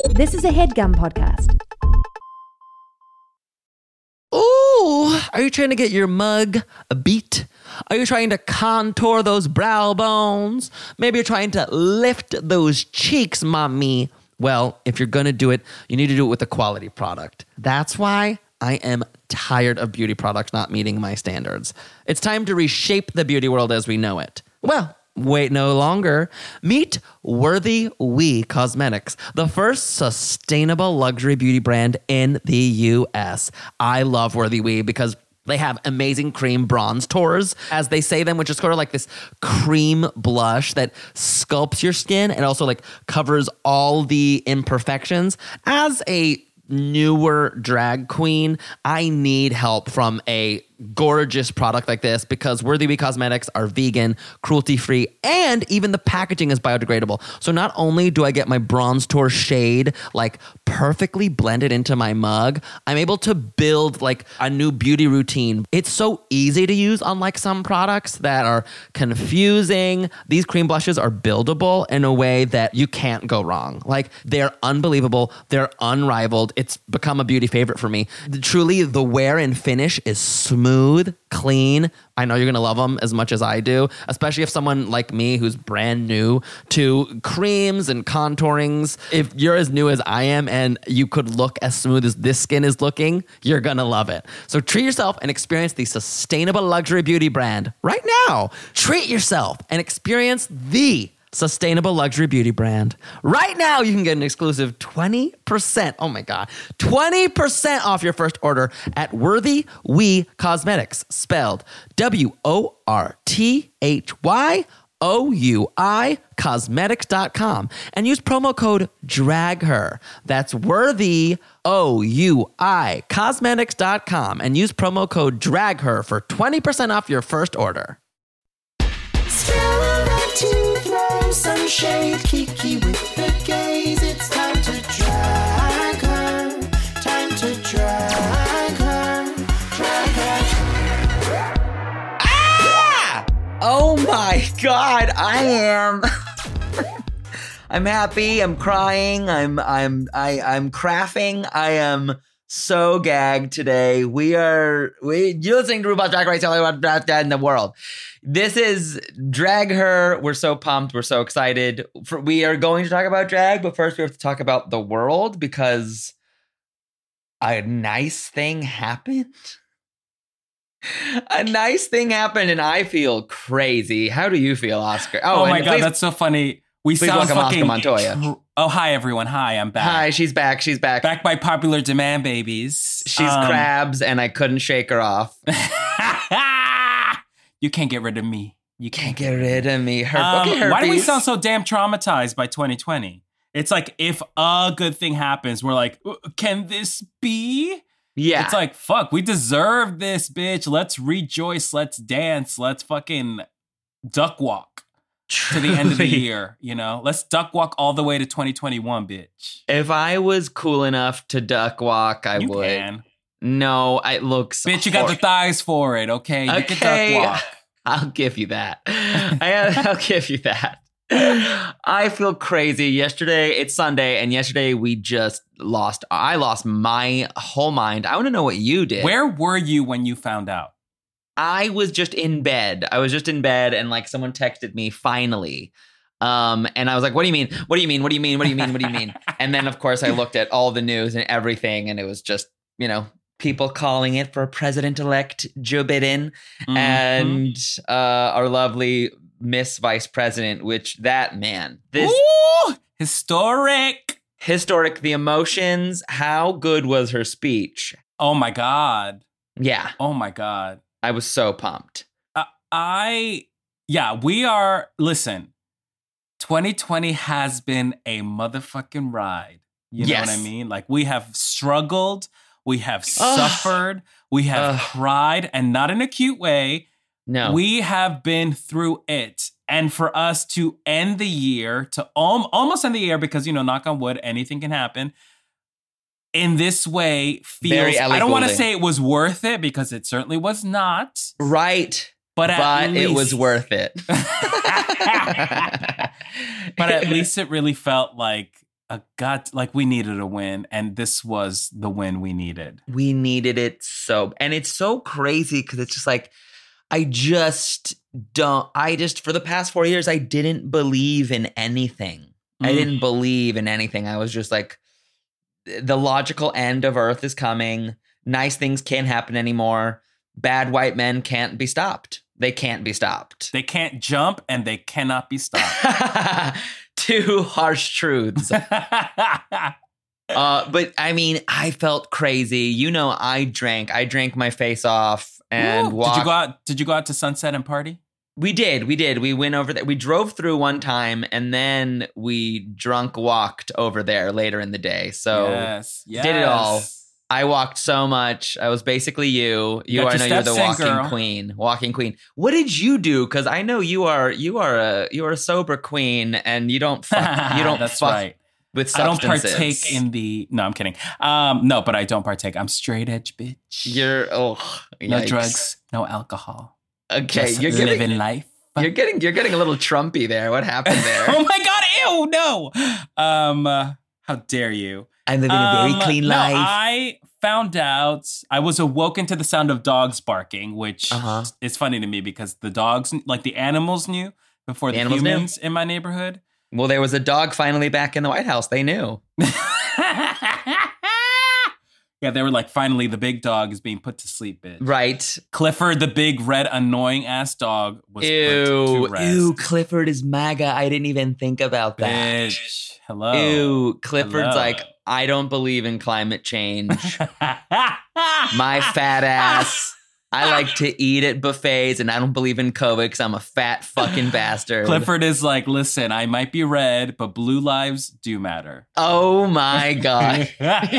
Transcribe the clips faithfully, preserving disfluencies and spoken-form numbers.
This is a HeadGum podcast. Ooh, are you trying to get your mug a beat? Are you trying to contour those brow bones? Maybe you're trying to lift those cheeks, mommy. Well, if you're going to do it, you need to do it with a quality product. That's why I am tired of beauty products not meeting my standards. It's time to reshape the beauty world as we know it. Well, wait no longer. Meet Worthy We Cosmetics, the first sustainable luxury beauty brand in the U S. I love Worthy We because they have amazing cream bronze tours, as they say them, which is sort of like this cream blush that sculpts your skin and also like covers all the imperfections. As a newer drag queen, I need help from a gorgeous product like this because Worthy We Cosmetics are vegan, cruelty-free, and even the packaging is biodegradable. So not only do I get my bronze tour shade like perfectly blended into my mug, I'm able to build like a new beauty routine. It's so easy to use, unlike some products that are confusing. These cream blushes are buildable in a way that you can't go wrong. Like, they're unbelievable. They're unrivaled. It's become a beauty favorite for me. Truly, the wear and finish is smooth. Smooth, clean. I know you're going to love them as much as I do, especially if someone like me who's brand new to creams and contourings. If you're as new as I am and you could look as smooth as this skin is looking, you're going to love it. So treat yourself and experience the sustainable luxury beauty brand right now. Treat yourself and experience the sustainable luxury beauty brand. Right now, you can get an exclusive twenty percent, oh my God, twenty percent off your first order at Worthy We Cosmetics, spelled W O R T H Y O U I cosmetics dot com, and use promo code DRAGHER. That's Worthy, O U I, cosmetics dot com, and use promo code DRAGHER for twenty percent off your first order. Some shade, Kiki with the gaze. It's time to drag her. Time to drag her. Drag her. Ah! Oh my God, I am. I'm happy. I'm crying. I'm. I'm. I. I'm crafting. I am so gagged today. We are. We. You're listening to RuPaul's Drag Race, all about that in the world. This is Drag Her. We're so pumped. We're so excited. For, we are going to talk about drag, but first we have to talk about the world because a nice thing happened. A nice thing happened, and I feel crazy. How do you feel, Oscar? Oh, oh my God, please, that's so funny. We please sound welcome fucking. Oscar Montoya. Oh, hi everyone. Hi, I'm back. Hi, she's back. She's back. Back by popular demand, babies. She's um, crabs, and I couldn't shake her off. You can't get rid of me. You can't get rid of me. Her, um, okay, why do we sound so damn traumatized by twenty twenty? It's like if a good thing happens, we're like, can this be? Yeah. It's like, fuck, we deserve this, bitch. Let's rejoice. Let's dance. Let's fucking duck walk to the end of the year. You know, let's duck walk all the way to twenty twenty-one, bitch. If I was cool enough to duck walk, I you would. Can. No, it looks Bitch, you got the thighs for it, okay? You okay. can duck walk. I'll give you that. I, I'll give you that. I feel crazy. Yesterday, it's Sunday, and yesterday we just lost, I lost my whole mind. I want to know what you did. Where were you when you found out? I was just in bed. I was just in bed, and like someone texted me, finally. Um, and I was like, what do you mean? What do you mean? What do you mean? What do you mean? What do you mean? And then, of course, I looked at all the news and everything, and it was just, you know, people calling it for President-elect Joe Biden mm-hmm. and uh, our lovely Miss Vice President, which that, man. This Ooh, historic. Historic. The emotions. How good was her speech? Oh, my God. Yeah. Oh, my God. I was so pumped. Uh, I, yeah, we are, listen, twenty twenty has been a motherfucking ride. You know yes. what I mean? Like, we have struggled. We have Ugh. suffered. We have Ugh. cried, and not in a cute way. No. We have been through it. And for us to end the year, to al- almost end the year, because, you know, knock on wood, anything can happen, in this way feels, I don't want to say it was worth it, because it certainly was not. Right. But, at but least, it was worth it. But at least it really felt like a gut, like we needed a win, and this was the win we needed. We needed it so, and it's so crazy because it's just like, I just don't, I just, for the past four years, I didn't believe in anything. Mm. I didn't believe in anything. I was just like, the logical end of Earth is coming. Nice things can't happen anymore. Bad white men can't be stopped. They can't be stopped. They can't jump and they cannot be stopped. Two harsh truths. uh, but I mean, I felt crazy. You know, I drank. I drank my face off and Ooh, walked. Did you go out? Did you go out to Sunset and party? We did. We did. We went over there. We drove through one time and then we drunk walked over there later in the day. So yes, yes. did it all. I walked so much. I was basically you. You, you are. I know you're the in, walking girl. queen. Walking queen. What did you do? Because I know you are. You are a. You are a sober queen, and you don't. Fuck, you don't. That's fuck right. With I don't substances. partake in the. No, I'm kidding. Um, no, but I don't partake. I'm straight edge, bitch. You're. Oh. No yikes. drugs. No alcohol. Okay, Just you're living getting. life. You're getting. You're getting a little Trumpy there. What happened there? Oh my god! Ew! No. Um. Uh, how dare you? I'm living a very Um, clean no, life. I found out I was awoken to the sound of dogs barking, which Uh-huh. is funny to me because the dogs, like the animals, knew before The the, animals knew. humans in my neighborhood. Well, there was a dog finally back in the White House. They knew. Yeah, they were like, finally, the big dog is being put to sleep, bitch. Right. Clifford, the big red annoying ass dog, was put Ew. to rest. Ew. Clifford is MAGA. I didn't even think about that. Bitch. Hello. Ew. Clifford's Hello. like, I don't believe in climate change. My fat ass. I like to eat at buffets and I don't believe in COVID because I'm a fat fucking bastard. Clifford is like, listen, I might be red, but blue lives do matter. Oh my God.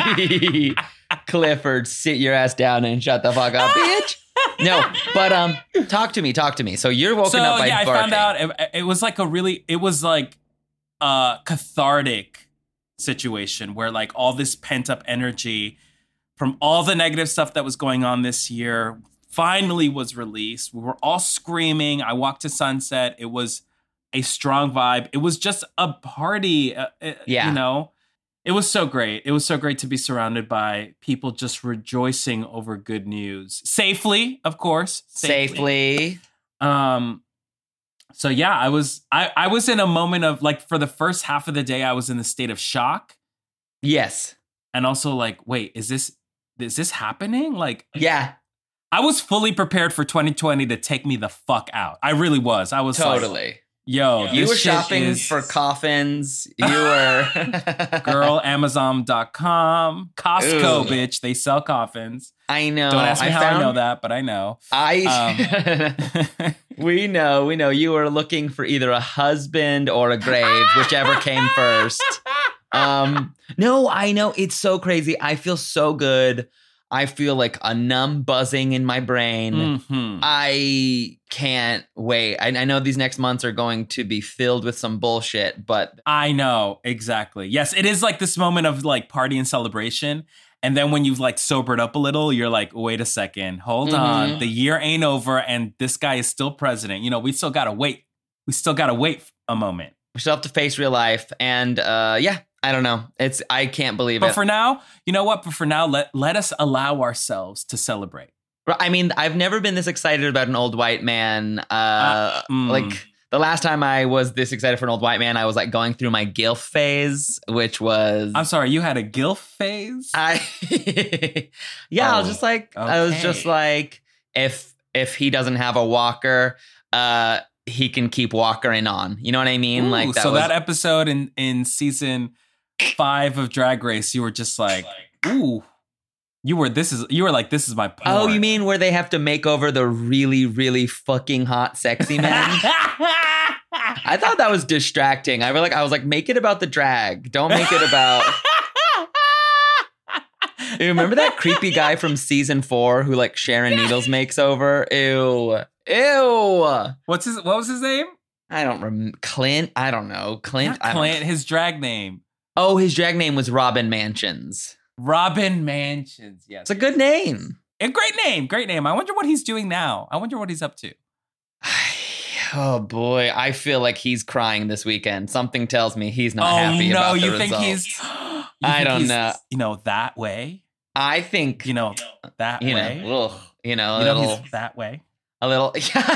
Clifford, sit your ass down and shut the fuck up, bitch. No, but um, talk to me, talk to me. So you're woken so, up by yeah, barking. I found out it, it was like a really, it was like a cathartic situation where like all this pent up energy from all the negative stuff that was going on this year finally was released. We were all screaming. I walked to Sunset. It was a strong vibe. It was just a party, uh, Yeah. you know? It was so great. It was so great to be surrounded by people just rejoicing over good news. Safely, of course. Safely. Um, so yeah, I was I, I was in a moment of like for the first half of the day, I was in the state of shock. Yes. And also like, wait, is this is this happening? Like Yeah. I was fully prepared for twenty twenty to take me the fuck out. I really was. I was Totally. like, yo, You this were shit shopping is- for coffins. You were girl, Amazon dot com, Costco, Ooh. bitch. They sell coffins. I know. Don't ask me I how found, I know that, but I know. I Um, we know, we know. You were looking for either a husband or a grave, whichever came first. Um, no, I know. It's so crazy. I feel so good. I feel like a numb buzzing in my brain. Mhm. I can't wait. I, I know these next months are going to be filled with some bullshit, but I know, exactly. Yes, it is like this moment of like party and celebration. And then when you've like sobered up a little, you're like, wait a second, hold Mhm. on. The year ain't over and this guy is still president. You know, we still got to wait. We still got to wait a moment. we still have to face real life. And uh, yeah, I don't know. It's I can't believe But it. for now, you know what? But for now, let, let us allow ourselves to celebrate. I mean, I've never been this excited about an old white man. Uh, Uh, mm. Like the last time I was this excited for an old white man, I was like going through my GILF phase, which was I'm sorry, you had a GILF phase? I. yeah, I was Oh, just like I was just okay. like if if he doesn't have a walker, uh, he can keep walkering on. You know what I mean? Ooh, like that so was, that episode in, in season five of Drag Race, you were just like, ooh, you were this is you were like, this is my porn. Oh, you mean where they have to make over the really, really fucking hot, sexy men? I thought that was distracting. I was like, I was like, make it about the drag. Don't make it about. You remember that creepy guy from season four who like Sharon Needles makes over? Ew, ew. What's his what was his name? I don't remember. Clint. I don't know. Clint. Not I don't Clint, know. his drag name. Oh, his drag name was Robin Mansions. Robin Mansions. Yes. It's a good name. A great name. Great name. I wonder what he's doing now. I wonder what he's up to. Oh boy, I feel like he's crying this weekend. Something tells me he's not oh happy no, about the you think results. he's? You I think don't he's, know. You know that way. I think You know that you way. know, ugh, you know, a you know little, he's that way. a little.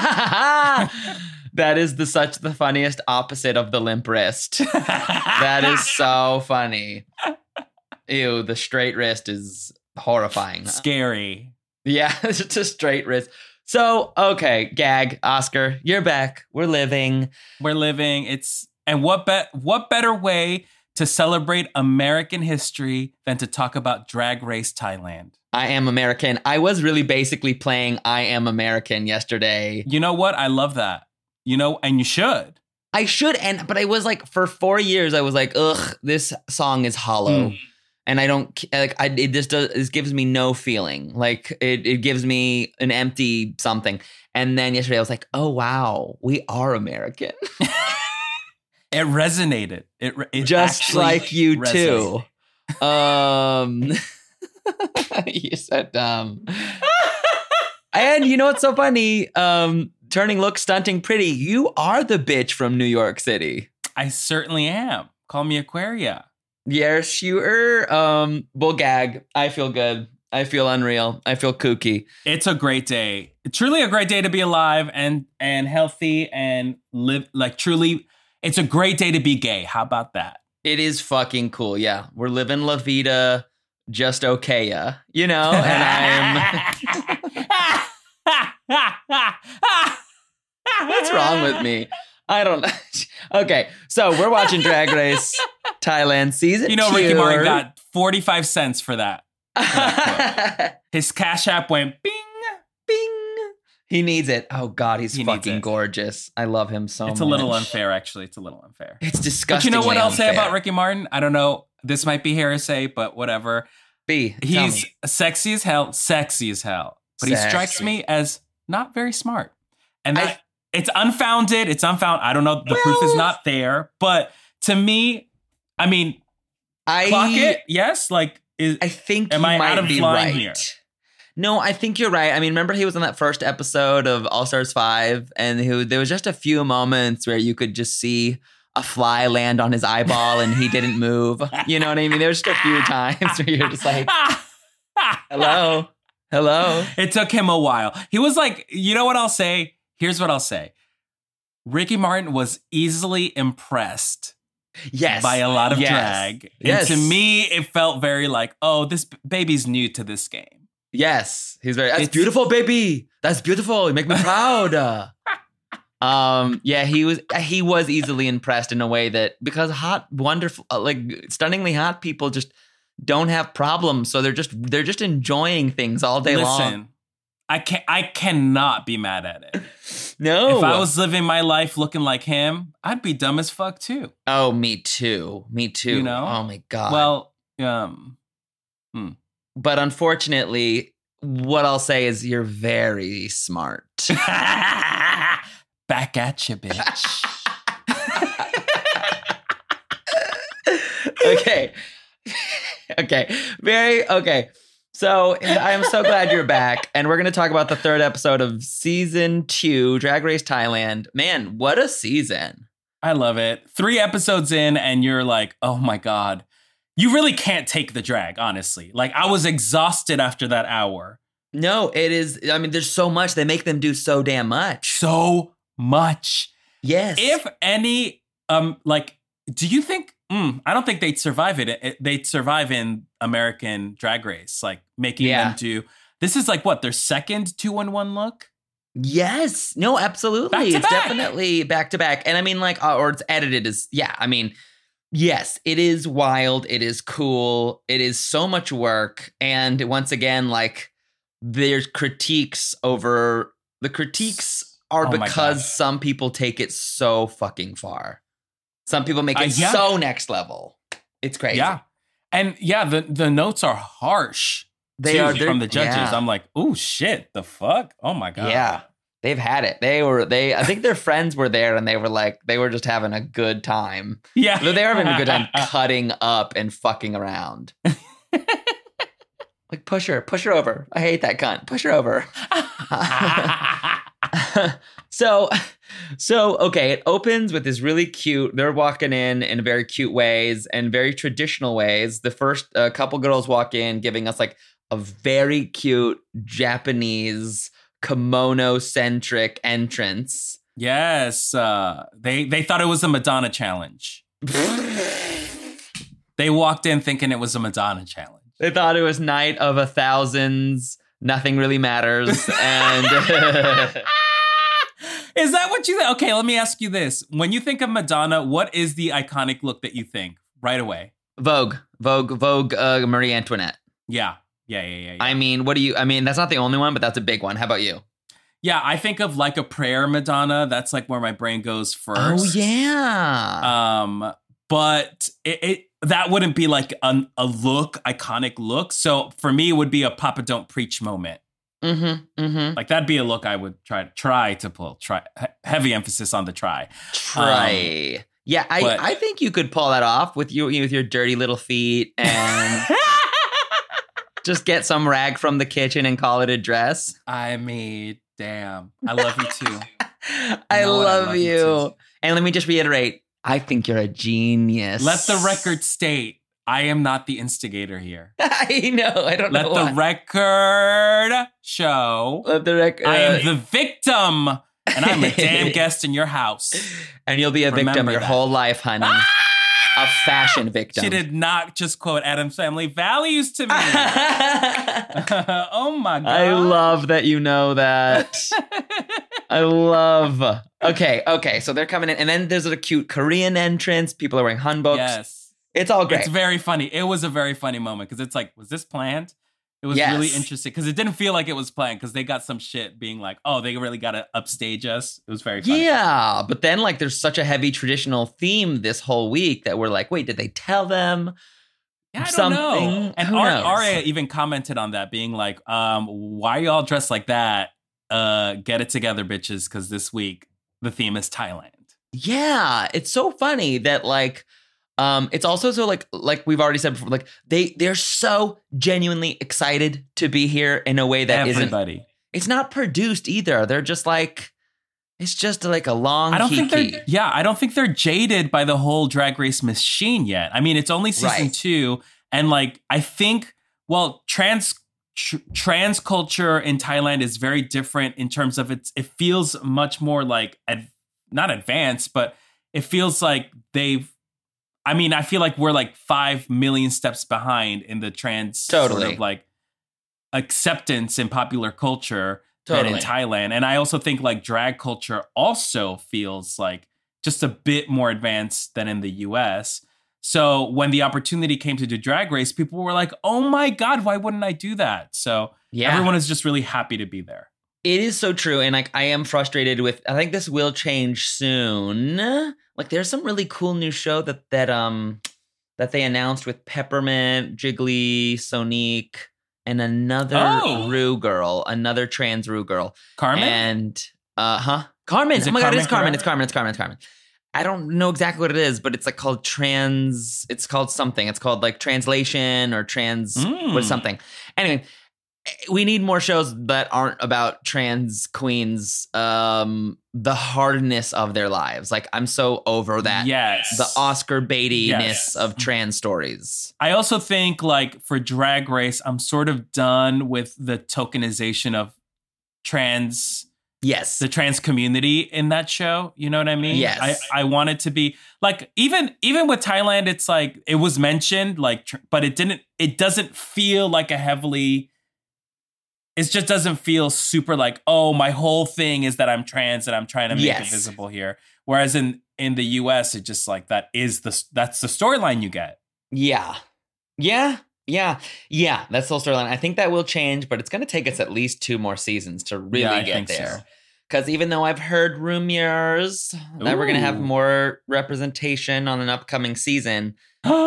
That is the such the funniest opposite of the limp wrist. That is so funny. Ew, the straight wrist is horrifying. Scary. Yeah, it's just a straight wrist. So, okay, gag, Oscar, you're back. We're living. We're living. It's and what bet what better way to celebrate American history than to talk about Drag Race Thailand? I Am American. I was really basically playing I Am American yesterday. You know what? I love that. You know, and you should. I should, and but I was like, for four years, I was like, ugh, this song is hollow. Mm. And I don't like. I it just does. It gives me no feeling. Like it. It gives me an empty something. And then yesterday I was like, oh wow, we are American. It resonated. It, re- it Just actually like you resonated. too. Um, you're so dumb. And you know what's so funny? Um, turning look stunting pretty. You are the bitch from New York City. I certainly am. Call me Aquaria. Yes, you are. Um, bull gag. I feel good. I feel unreal. I feel kooky. It's a great day. Truly a great day to be alive and and healthy and live like truly. It's a great day to be gay. How about that? It is fucking cool. Yeah, we're living La Vida, just okay, yeah. You know, and I'm. What's wrong with me? I don't know. Okay, so we're watching Drag Race Thailand season You know, two. Ricky Martin got forty-five cents for that. His Cash App went bing. Bing. He needs it. Oh God, he's He needs fucking it. gorgeous. I love him so much. It's a little unfair, actually. It's a little unfair. It's But disgusting. you know what I'll say about Ricky Martin? I don't know. This might be heresy, but whatever. B. tell He's me. sexy as hell, sexy as hell. But he strikes Sexy. me as not very smart. And I- that, it's unfounded. It's unfounded. I don't know. The proof is Well- not there. But to me, I mean, I clock it. Yes. Like, is, I think Am you I might out of be line right. here? No, I think you're right. I mean, remember he was on that first episode of All Stars five, and he, there was just a few moments where you could just see a fly land on his eyeball and he didn't move. You know what I mean? There was just a few times where you're just like, hello, hello. It took him a while. He was like, you know what I'll say? Here's what I'll say. Ricky Martin was easily impressed Yes. by a lot of Yes. drag. Yes. And to me, it felt very like, oh, this b- baby's new to this game. Yes. He's very, that's It's- beautiful, baby. That's beautiful. You make me proud. um, yeah, he was, he was easily impressed in a way that, because hot, wonderful, uh, like stunningly hot people just don't have problems. So they're just, they're just enjoying things all day long. Listen, I can I cannot be mad at it. No. If I was living my life looking like him, I'd be dumb as fuck too. Oh, me too. Me too. You know? Oh my God. Well, um, but unfortunately, what I'll say is you're very smart. back at you, bitch. Okay. Okay. Very okay. So I am so glad you're back. And we're going to talk about the third episode of season two, Drag Race Thailand. Man, what a season. I love it. Three episodes in, and you're like, oh my God. You really can't take the drag, honestly. Like, I was exhausted after that hour. No, it is. I mean, there's so much. They make them do so damn much. So much. Yes. If any, um, like, do you think, mm, I don't think they'd survive it. it. They'd survive in American Drag Race, like making Yeah. them do, this is like what, their second two in one look? Yes. No, absolutely. Back to it's back. definitely back to back. And I mean, like, uh, or it's edited as, yeah, I mean, yes, it is wild. It is cool. It is so much work. And once again, like, there's critiques over, the critiques are Oh my because God. some people take it so fucking far. Some people make Uh, it yeah. so next level. It's crazy. Yeah. And yeah, the, the notes are harsh. They too, are they're- from the judges. yeah. I'm like, oh shit, the fuck? Oh my God. Yeah. They've had it. They were, they, I think their friends were there and they were like, they were just having a good time. Yeah. They were having a good time cutting up and fucking around. Like, push her, push her over. I hate that cunt. Push her over. so, so okay, it opens with this really cute. They're walking in in very cute ways and very traditional ways. The first uh, couple girls walk in, giving us like a very cute Japanese kimono-centric entrance. Yes, uh, they they thought it was a Madonna challenge. They walked in thinking it was a Madonna challenge. They thought it was Night of a Thousands. Nothing really matters. And is that what you think? Okay, let me ask you this. When you think of Madonna, what is the iconic look that you think right away? Vogue. Vogue. Vogue uh, Marie Antoinette. Yeah. Yeah, yeah, yeah, yeah. I mean, what do you... I mean, that's not the only one, but that's a big one. How about you? Yeah, I think of Like a Prayer Madonna. That's like where my brain goes first. Oh, yeah. Um, but it... it that wouldn't be like a, a look, iconic look. So for me, it would be a Papa Don't Preach moment. Mm-hmm, mm-hmm. Like that'd be a look I would try try to pull. Try heavy emphasis on the try. Try. Um, yeah, I, but, I think you could pull that off with you with your dirty little feet and just get some rag from the kitchen and call it a dress. I mean, damn. I love you too. You I, love I love you. you and let me just reiterate. I think you're a genius. Let the record state, I am not the instigator here. I know. I don't Let know. Let the why. record show. Let the record. Uh, I am the victim, and I'm a damn guest in your house. And you'll be a Remember victim your that. whole life, honey. A fashion victim. She did not just quote Addams Family Values to me. Oh my God. I love that you know that. I love. Okay, okay. So they're coming in. And then there's a cute Korean entrance. People are wearing hanboks. Yes. It's all great. It's very funny. It was a very funny moment because it's like, was this planned? It was yes. really interesting because it didn't feel like it was planned because they got some shit being like, oh, they really got to upstage us. It was very funny. Yeah, but then like there's such a heavy traditional theme this whole week that we're like, wait, did they tell them yeah, I don't something? Know. And Who Ar- knows? Aria even commented on that, being like, um, why are y'all dressed like that? Uh, get it together, bitches, because this week the theme is Thailand. Yeah, it's so funny that like um it's also so like like we've already said before, like they they're so genuinely excited to be here in a way that Everybody. isn't it's not produced either. They're just like it's just like a long I don't kiki. think they're yeah, I don't think they're jaded by the whole Drag Race machine yet. I mean, it's only season Right. two, and like I think well, trans tr- trans culture in Thailand is very different in terms of it's it feels much more like ad, not advanced, but it feels like they've I mean, I feel like we're like five million steps behind in the trans Totally. sort of like acceptance in popular culture Totally. than in Thailand. And I also think like drag culture also feels like just a bit more advanced than in the U S. So when the opportunity came to do Drag Race, people were like, oh my God, why wouldn't I do that? So Yeah. everyone is just really happy to be there. It is so true. And like I am frustrated with I think this will change soon. Like there's some really cool new show that that um that they announced with Peppermint, Jiggly, Sonique, and another Oh. Rue girl, another trans Rue girl. Carmen? And uh huh. Carmen. Is it Oh my god, Carmen it's Carmen. Carrera? It's Carmen. It's Carmen. It's Carmen. I don't know exactly what it is, but it's like called trans. It's called something. It's called like translation or trans Mm. what something. Anyway, we need more shows that aren't about trans queens, um, the hardness of their lives. Like I'm so over that. Yes. The Oscar baitiness Yes. of trans stories. I also think like for Drag Race, I'm sort of done with the tokenization of trans, Yes. the trans community in that show. You know what I mean? Yes. I, I want it to be like, even, even with Thailand, it's like, it was mentioned like, tr- but it didn't, it doesn't feel like a heavily, it just doesn't feel super like, oh, my whole thing is that I'm trans and I'm trying to make Yes. it visible here. Whereas in, in the U S, it just like, that is the, that's the storyline you get. Yeah. Yeah. Yeah. Yeah. That's the whole storyline. I think that will change, but it's going to take us at least two more seasons to really Yeah, I get think so. there. Because even though I've heard rumors that we're going to have Ooh. more representation on an upcoming season,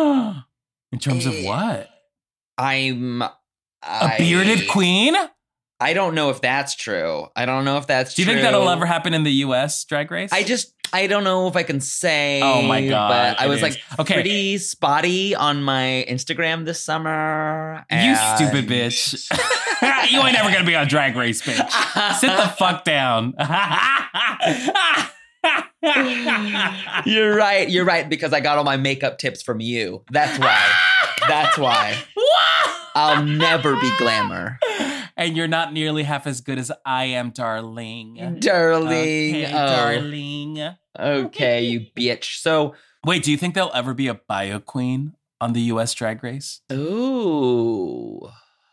In terms of Eh, what? I'm... A I- bearded queen? I don't know if that's true. I don't know if that's Do you true. think that'll ever happen in the U S Drag Race? I just, I don't know if I can say. Oh my God, But I it was is. like Okay. pretty spotty on my Instagram this summer. You and- stupid bitch. You ain't never gonna be on Drag Race, bitch. Sit the fuck down. You're right. You're right because I got all my makeup tips from you. That's why. That's why. I'll never be glamour. And you're not nearly half as good as I am, darling. Darling. Okay, oh. darling. Okay, you bitch. So, Wait, do you think there'll ever be a bio queen on the U S Drag Race? ooh.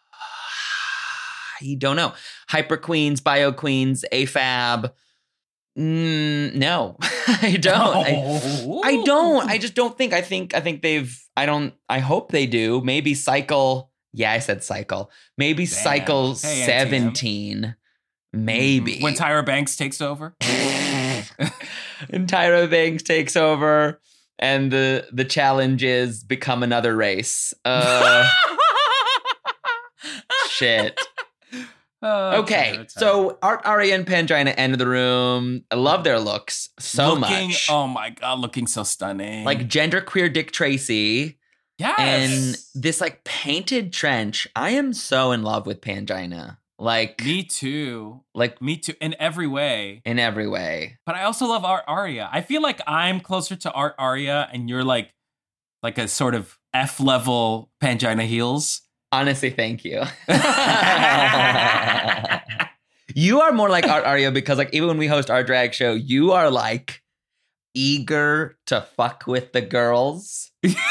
I don't know. Hyper Queens, Bio Queens, AFAB. Mm, no, I don't. I, I don't. I just don't think. I think. I think they've. I don't. I hope they do. Maybe Cycle. Yeah, I said Cycle. Maybe Damn. Cycle Hey, N T M. seventeen. Maybe When Tyra Banks takes over? and Tyra Banks takes over, and the the challenge is become another race. Uh, shit. Oh, Okay, Tyra, Tyra. so Art, Aria, and Pangina enter the room. I love their looks so looking, much. Oh my God, looking so stunning. Like genderqueer Dick Tracy yes. and this like painted trench. I am so in love with Pangina. Like, Me too. like Me too. In every way. in every way. But I also love Art Aria. I feel like I'm closer to Art Aria and you're like like a sort of F level Pangina heels. Honestly, thank you. You are more like Art Aria because like even when we host our drag show, you are like eager to fuck with the girls.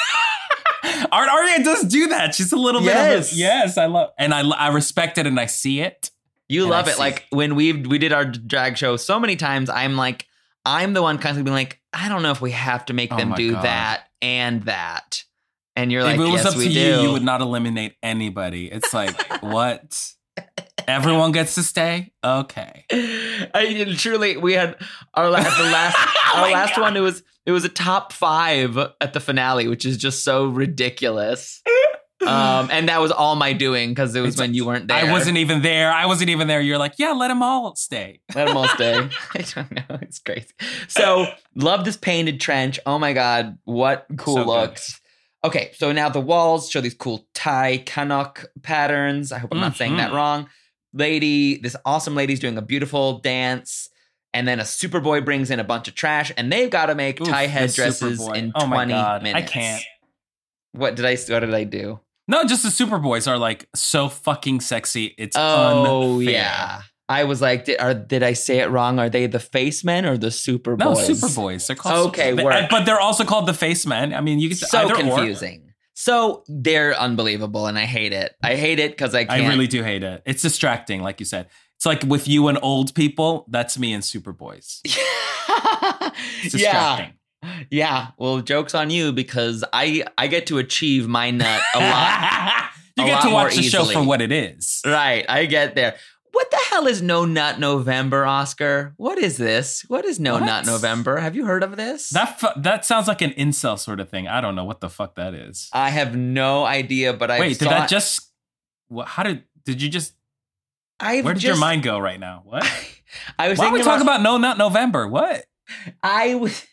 Art Aria does do that. She's a little Yes. bit of a, yes, I love and I I respect it and I see it. You And love I it. see. Like when we we did our drag show so many times, I'm like, I'm the one constantly being like, I don't know if we have to make Oh them my do God. that and that. And you're like, if it was yes, up we to do. you, you would not eliminate anybody. It's like, what? Everyone gets to stay? Okay. I truly, we had our last, the last, Oh our my last God. one. It was it was a top five at the finale, which is just so ridiculous. Um, and that was all my doing because it was It's- when you weren't there. I wasn't even there. I wasn't even there. You're like, yeah, let them all stay. Let them all stay. I don't know. It's crazy. So, love this painted trench. Oh my God. What cool So good. looks. Okay, so now the walls show these cool Thai Canuck patterns. I hope I'm not saying that Mhm. wrong. Lady, this awesome lady's doing a beautiful dance. And then a Superboy brings in a bunch of trash, and they've got to make Oof, Thai the headdresses Superboy. in Oh my twenty God, I minutes. can't. What did I? What did I do? No, just the Superboys are like so fucking sexy. It's Oh unfair. yeah. I was like, did, are, did I say it wrong? Are they the face men or the Superboys? No, Superboys. They're called Okay, Super- work. but they're also called the Face Men. I mean, you can So either confusing. So they're unbelievable, and I hate it. I hate it because I Or. can't. I really do hate it. It's distracting, like you said. It's like with you and old people. That's me and Superboys. It's yeah, distracting. yeah. Well, joke's on you because I I get to achieve my nut a lot. You a get lot to more watch the show easily. for what it is. Right, I get there. What the hell is No Nut November, Oscar? What is this? What is No What? Nut November? Have you heard of this? That fu- that sounds like an incel sort of thing. I don't know what the fuck that is. I have no idea, but I Wait, did that just? What, how did did you just? I've Where did just, your mind go right now? What? I was Why are we thinking talking about No Nut November? What? I was.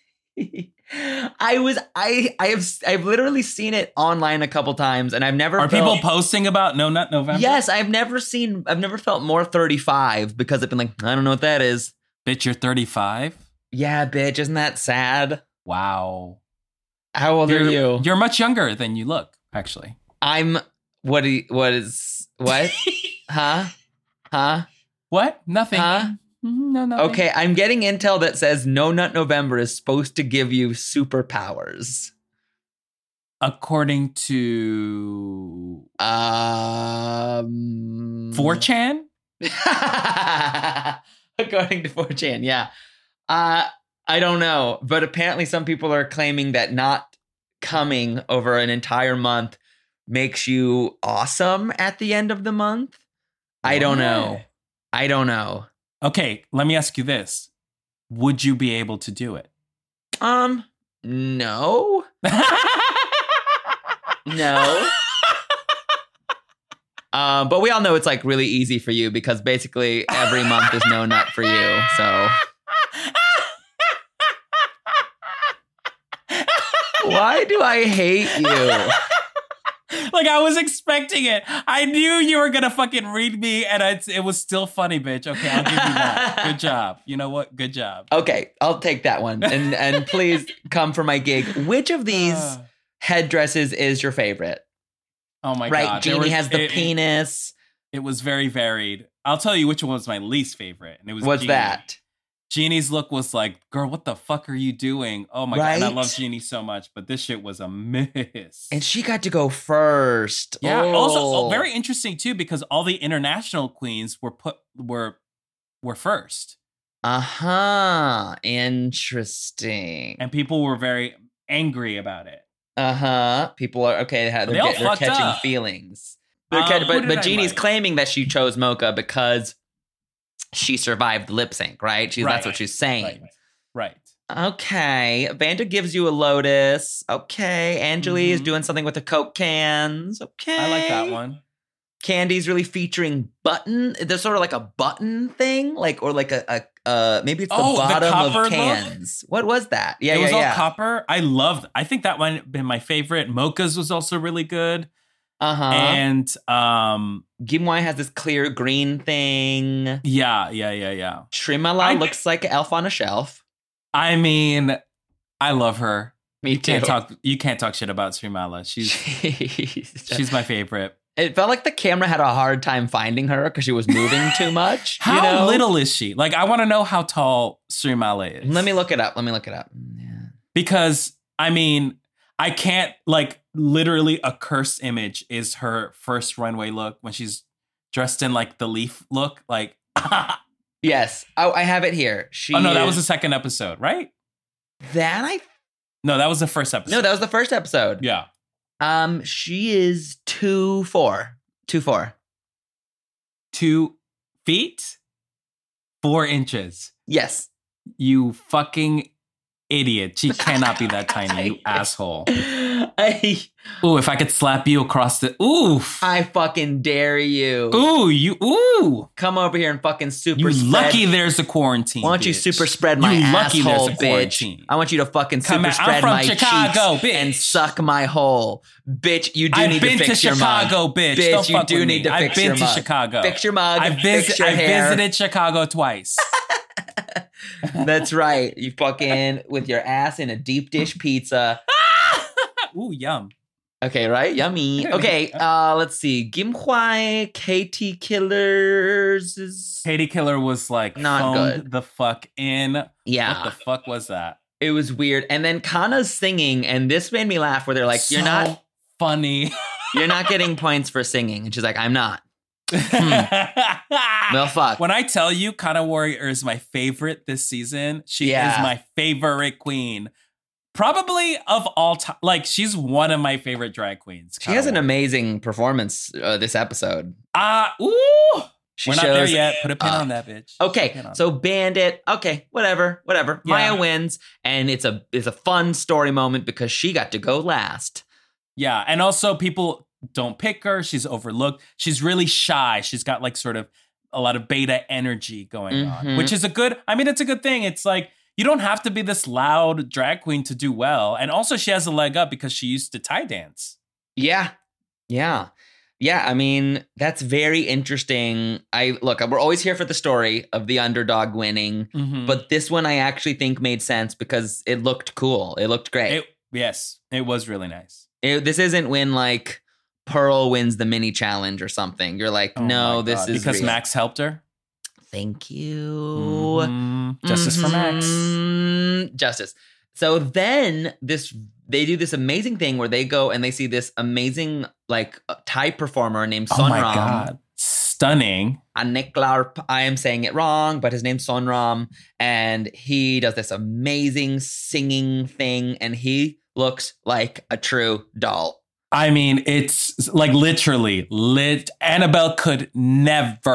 I was I I have I've literally seen it online a couple times, and I've never Are felt, people posting about No Nut November? Yes, I've never seen I've never felt more thirty-five because I've been like, I don't know what that is. Bitch, you're thirty-five. Yeah, bitch, isn't that sad? Wow. How old You're, are you? You're much younger than you look, actually. I'm what do you, what is what? huh? Huh? What? Nothing. Huh? Mhm, No, nothing. Okay, I'm getting intel that says No Nut November is supposed to give you superpowers. According to Um four chan? According to four chan, yeah. Uh, I don't know, but apparently some people are claiming that not coming over an entire month makes you awesome at the end of the month. I don't know. I don't know. Okay, let me ask you this. Would you be able to do it? Um, no. No. Um, but we all know it's like really easy for you because basically every month is no nut for you. So Why do I hate you? Like, I was expecting it. I knew you were going to fucking read me, and it's, it was still funny, bitch. Okay, I'll give you that. Good job. You know what? Good job. Okay, I'll take that one. And and please come for my gig. Which of these Uh. headdresses is your favorite? Oh, my right, God. There Jeannie was- has the it- penis. It was very varied. I'll tell you which one was my least favorite. And it was What's Jeannie. that? Jeannie's look was like, girl, what the fuck are you doing? Oh my God. And I Right? love Jeannie so much, but this shit was a miss. And she got to go first. yeah, Oh. also oh, very interesting too, because all the international queens were put were were first. Uh-huh. Interesting. And people were very angry about it. Uh-huh. People are okay, they had, They they're, all get- they're fucked catching up. feelings. They're Um, catch- who but did but I Jeannie's like? claiming that she chose Mocha because she survived the lip sync, right? She's that's Right. what she's saying. Right. Right. Okay. Vanda gives you a lotus. Okay. Angeli is Mhm. doing something with the Coke cans. Okay. I like that one. Candy's really featuring button. There's sort of like a button thing, like or like a, a uh maybe it's the Oh, the bottom copper of look? cans. What was that? Yeah, it yeah, was all yeah. copper. I loved I think that one been my favorite. Mocha's was also really good. Uh-huh. And um Gimwai has this clear green thing. yeah, yeah, yeah, yeah. Shrimala I- looks like an elf on a shelf. I mean, I love her. Me You can't too. talk you can't talk shit about Srimala. She's she's my favorite. It felt like the camera had a hard time finding her because she was moving too much. How you know? little is she? Like, I want to know how tall Srimala is. Let me look it up. Let me look it up. Yeah. Because I mean, I can't like literally a cursed image is her first runway look when she's dressed in like the leaf look. Like, oh Yes. Oh, I have it here. She no, that was the is- second episode, right? that I No, that was the first episode. no, that was the first episode. yeah, Um, she is two four, two four. two feet, four inches. Yes. You fucking idiot. She cannot be that tiny, you asshole. I Ooh, if I could slap you across the oof. I fucking dare you. Ooh, you ooh. Come over here and fucking super You spread. lucky there's a quarantine. Why don't you bitch. super spread my You lucky there's asshole, a bitch? quarantine. I want you to fucking Come super at- I'm spread from my Chicago, cheeks bitch. and suck my hole, bitch. You do I've need been to to fix your mug. Chicago, bitch. Bitch, Don't you fuck do with need me. to fix I've been your to mug. Chicago. Fix your mug. I, fix vis- your I hair. visited Chicago twice. That's right. You fucking with your ass in a deep dish pizza. Ooh, yum. Okay, right? Yummy. Okay, uh, let's see. Gimhwai, Katie Killers is Katie Killer was like Not phoned good. the fuck in. yeah. What the fuck was that? It was weird. And then Kana's singing, and this made me laugh where they're like, You're So not funny. you're not getting points for singing. And she's like, I'm not. Well, fuck. When I tell you Kana Warrior is my favorite this season, she Yeah. is my favorite queen. Probably of all time. Like, she's one of my favorite drag queens. She has an amazing performance uh, this episode. Ah, uh, ooh. She We're not there shows yet. Put a pin up. on that, bitch. Put a Okay, pin on so Bandit. Okay, whatever, whatever. Yeah. Maya wins, and it's a it's a fun story moment because she got to go last. Yeah, and also people don't pick her. She's overlooked. She's really shy. She's got like sort of a lot of beta energy going on, Mhm. which is a good, I mean, it's a good thing. It's like, you don't have to be this loud drag queen to do well. And also she has a leg up because she used to tie dance. Yeah, yeah, yeah. I mean, that's very interesting. I look, we're always here for the story of the underdog winning, Mhm. but this one I actually think made sense because it looked cool. It looked great. It, yes, it was really nice. It- this isn't when like Pearl wins the mini challenge or something. You're like, Oh no, my this God. is because real. Max helped her. Thank you. Mhm. Justice for Max. Mhm. Justice. So then this they do this amazing thing where they go and they see this amazing like Thai performer named Oh my Sonram. God. Stunning. Aneklar, I am saying it wrong, but his name's Sonram, and he does this amazing singing thing, and he looks like a true doll. I mean, it's like literally lit. Annabelle could never.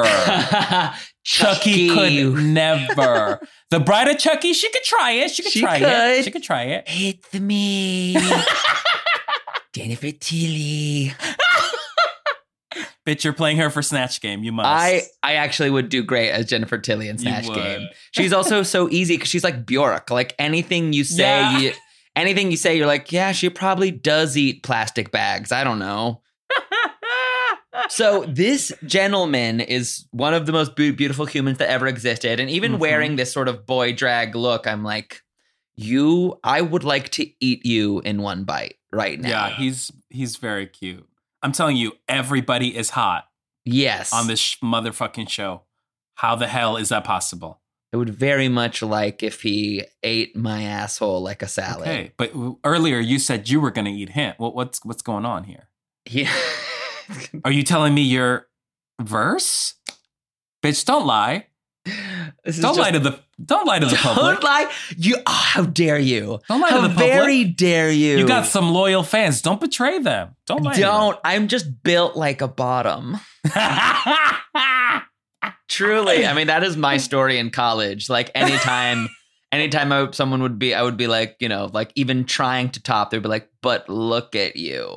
Chucky could never. The Bride of Chucky, she could try it. She could She try could. it. She could try it. It's me, Jennifer Tilly. Bitch, you're playing her for Snatch Game. You must. I, I actually would do great as Jennifer Tilly in You Snatch would. Game. She's also so easy because she's like Bjork. Like anything you say, Yeah. you, anything you say, you're like, yeah, she probably does eat plastic bags. I don't know. So this gentleman is one of the most be- beautiful humans that ever existed. And even mm-hmm. wearing this sort of boy drag look, I'm like, you, I would like to eat you in one bite right now. Yeah, he's he's very cute. I'm telling you, everybody is hot. Yes. On this sh- motherfucking show. How the hell is that possible? I would very much like if he ate my asshole like a salad. Okay, but earlier you said you were going to eat him. What, what's what's going on here? Yeah. Are you telling me your verse? Bitch, don't lie. Don't just, lie to the don't lie to the public. Don't lie. You oh, how dare you? Don't lie how to the public. Very dare you. You got some loyal fans. Don't betray them. Don't lie. Don't. To them. I'm just built like a bottom. Truly. I mean, that is my story in college. Like anytime anytime I, someone would be I would be like, you know, like even trying to top, they'd be like, but look at you.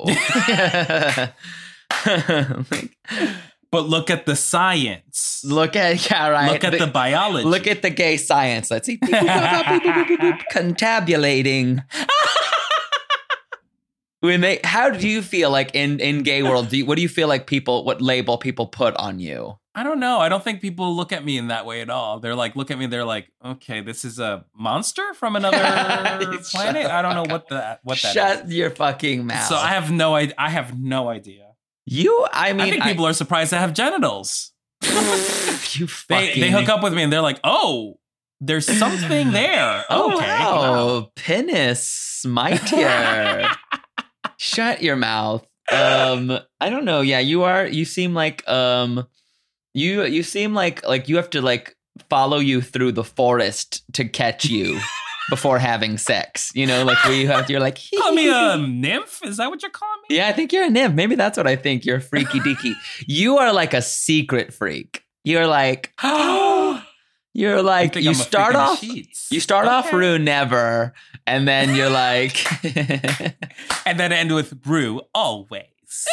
like, but look at the science. Look at, yeah, right. Look at the, the biology. Look at the gay science. Let's see. Contabulating. When they, how do you feel like in, in gay world? Do you, what do you feel like people, what label people put on you? I don't know. I don't think people look at me in that way at all. They're like, look at me. They're like, okay, this is a monster from another planet. I don't know what the what that Shut is. Shut your fucking mouth. So I have no idea. I have no idea. You, I mean, I think people I, are surprised I have genitals. you fucking. They, they hook up with me and they're like, oh, there's something there. Oh, okay. Wow. Wow. Penis mightier. Shut your mouth. Um, I don't know. Yeah, you are. You seem like um, you you seem like like you have to like follow you through the forest to catch you before having sex. You know, like where you have you're like. Call me a nymph? Is that what you're calling me? Yeah, I think you're a nymph. Maybe that's what I think. You're freaky deaky. You are like a secret freak. You're like. You're like you, you start off you start okay. off Rue never, and then you're like and then end with Rue always.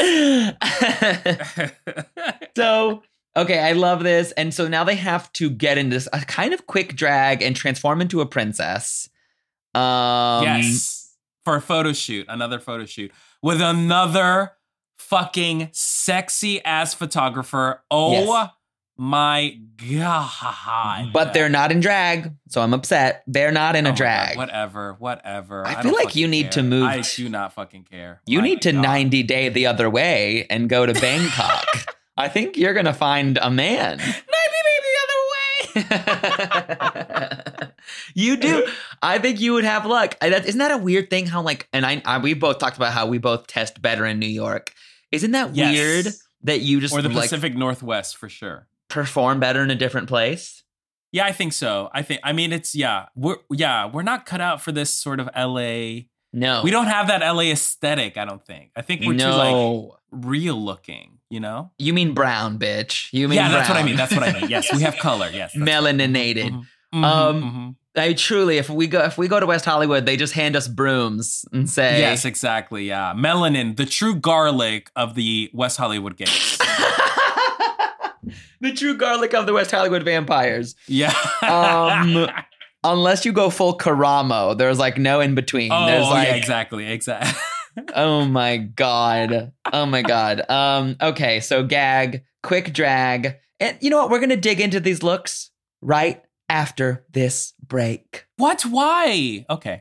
So okay, I love this. And so now they have to get into this a kind of quick drag and transform into a princess. Um Yes. For a photo shoot, another photo shoot with another fucking sexy ass photographer. Oh yes. My God. But they're not in drag, so I'm upset. They're not in oh a drag. God, whatever, whatever. I, I feel like you need care. to move. I do not fucking care. You my need to God. ninety day the other way and go to Bangkok. I think you're going to find a man. ninety day the other way. You do. I think you would have luck. I, that, isn't that a weird thing how like, and I, I we both talked about how we both test better in New York. Isn't that yes. weird that you just or the like, Pacific Northwest for sure. Perform better in a different place? Yeah, I think so. I think I mean it's yeah, we're yeah, we're not cut out for this sort of L A. No. We don't have that L A aesthetic, I don't think. I think we're no. too like real looking, you know? You mean brown, bitch. You mean Yeah, brown. that's what I mean. That's what I mean. Yes, we have color. Yes. Melaninated. Mm-hmm. Um mm-hmm. I truly if we go if we go to West Hollywood, they just hand us brooms and say yes, exactly. Yeah. Melanin, the true garlic of the West Hollywood gays. The true garlic of the West Hollywood vampires. Yeah. um, unless you go full Karamo, there's like no in between. Oh, there's like, yeah, exactly, exactly. Oh my God. Oh my God. Um, okay, so gag, quick drag. And you know what? We're going to dig into these looks right after this break. What? Why? Okay.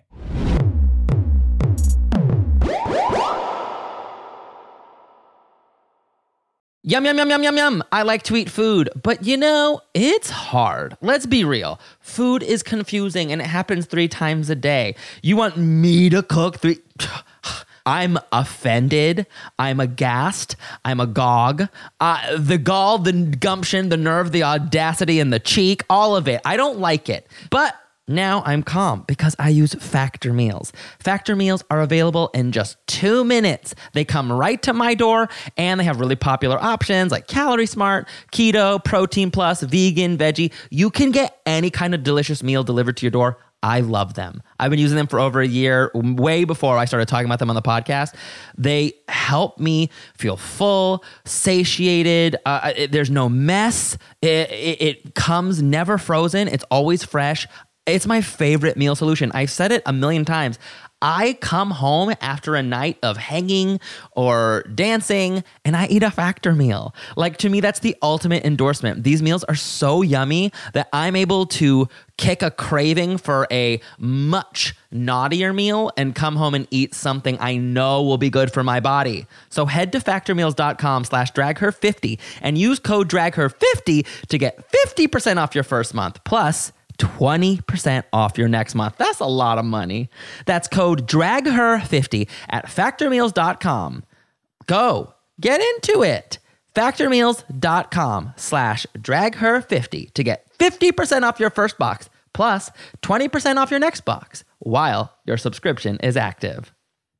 Yum, yum, yum, yum, yum, yum. I like to eat food, but you know, it's hard. Let's be real. Food is confusing and it happens three times a day. You want me to cook three... I'm offended. I'm aghast. I'm agog. Uh, the gall, the gumption, the nerve, the audacity, and the cheek, all of it. I don't like it. But now I'm calm because I use Factor meals. Factor meals are available in just two minutes. They come right to my door and they have really popular options like Calorie Smart, Keto, Protein Plus, Vegan, Veggie. You can get any kind of delicious meal delivered to your door. I love them. I've been using them for over a year, way before I started talking about them on the podcast. They help me feel full, satiated. Uh, it, there's no mess. It, it, it comes never frozen. It's always fresh. It's my favorite meal solution. I've said it a million times. I come home after a night of hanging or dancing and I eat a Factor meal. Like, to me, that's the ultimate endorsement. These meals are so yummy that I'm able to kick a craving for a much naughtier meal and come home and eat something I know will be good for my body. So head to factormeals.com slash dragher50 and use code dragher fifty to get fifty percent off your first month, plus twenty percent off your next month. That's a lot of money. That's code dragher fifty at factormeals dot com. Go, get into it. factormeals.com slash dragher50 to get fifty percent off your first box, plus twenty percent off your next box while your subscription is active.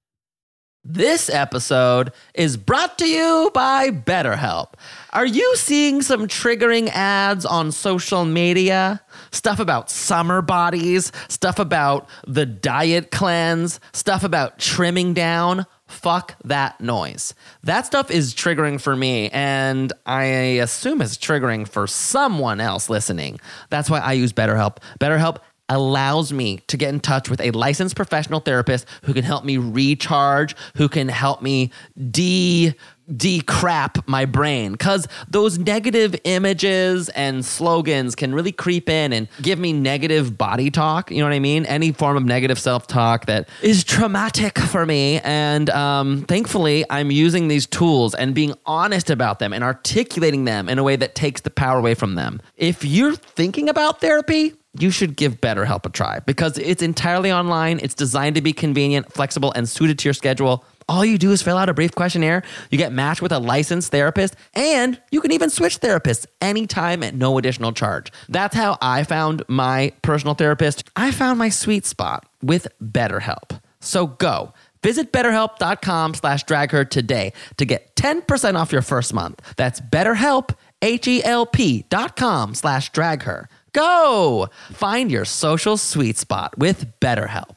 This episode is brought to you by BetterHelp. Are you seeing some triggering ads on social media? Stuff about summer bodies, stuff about the diet cleanse, stuff about trimming down? Fuck that noise. That stuff is triggering for me, and I assume it's triggering for someone else listening. That's why I use BetterHelp. BetterHelp allows me to get in touch with a licensed professional therapist who can help me recharge, who can help me de de-crap my brain, because those negative images and slogans can really creep in and give me negative body talk. You know what I mean? Any form of negative self-talk that is traumatic for me. And um, thankfully, I'm using these tools and being honest about them and articulating them in a way that takes the power away from them. If you're thinking about therapy, you should give BetterHelp a try because it's entirely online. It's designed to be convenient, flexible, and suited to your schedule. All you do is fill out a brief questionnaire. You get matched with a licensed therapist, and you can even switch therapists anytime at no additional charge. That's how I found my personal therapist. I found my sweet spot with BetterHelp. So go. Visit betterhelp.com slash dragher today to get ten percent off your first month. That's BetterHelp, H-E-L-P dot com slash dragher. Go! Find your social sweet spot with BetterHelp.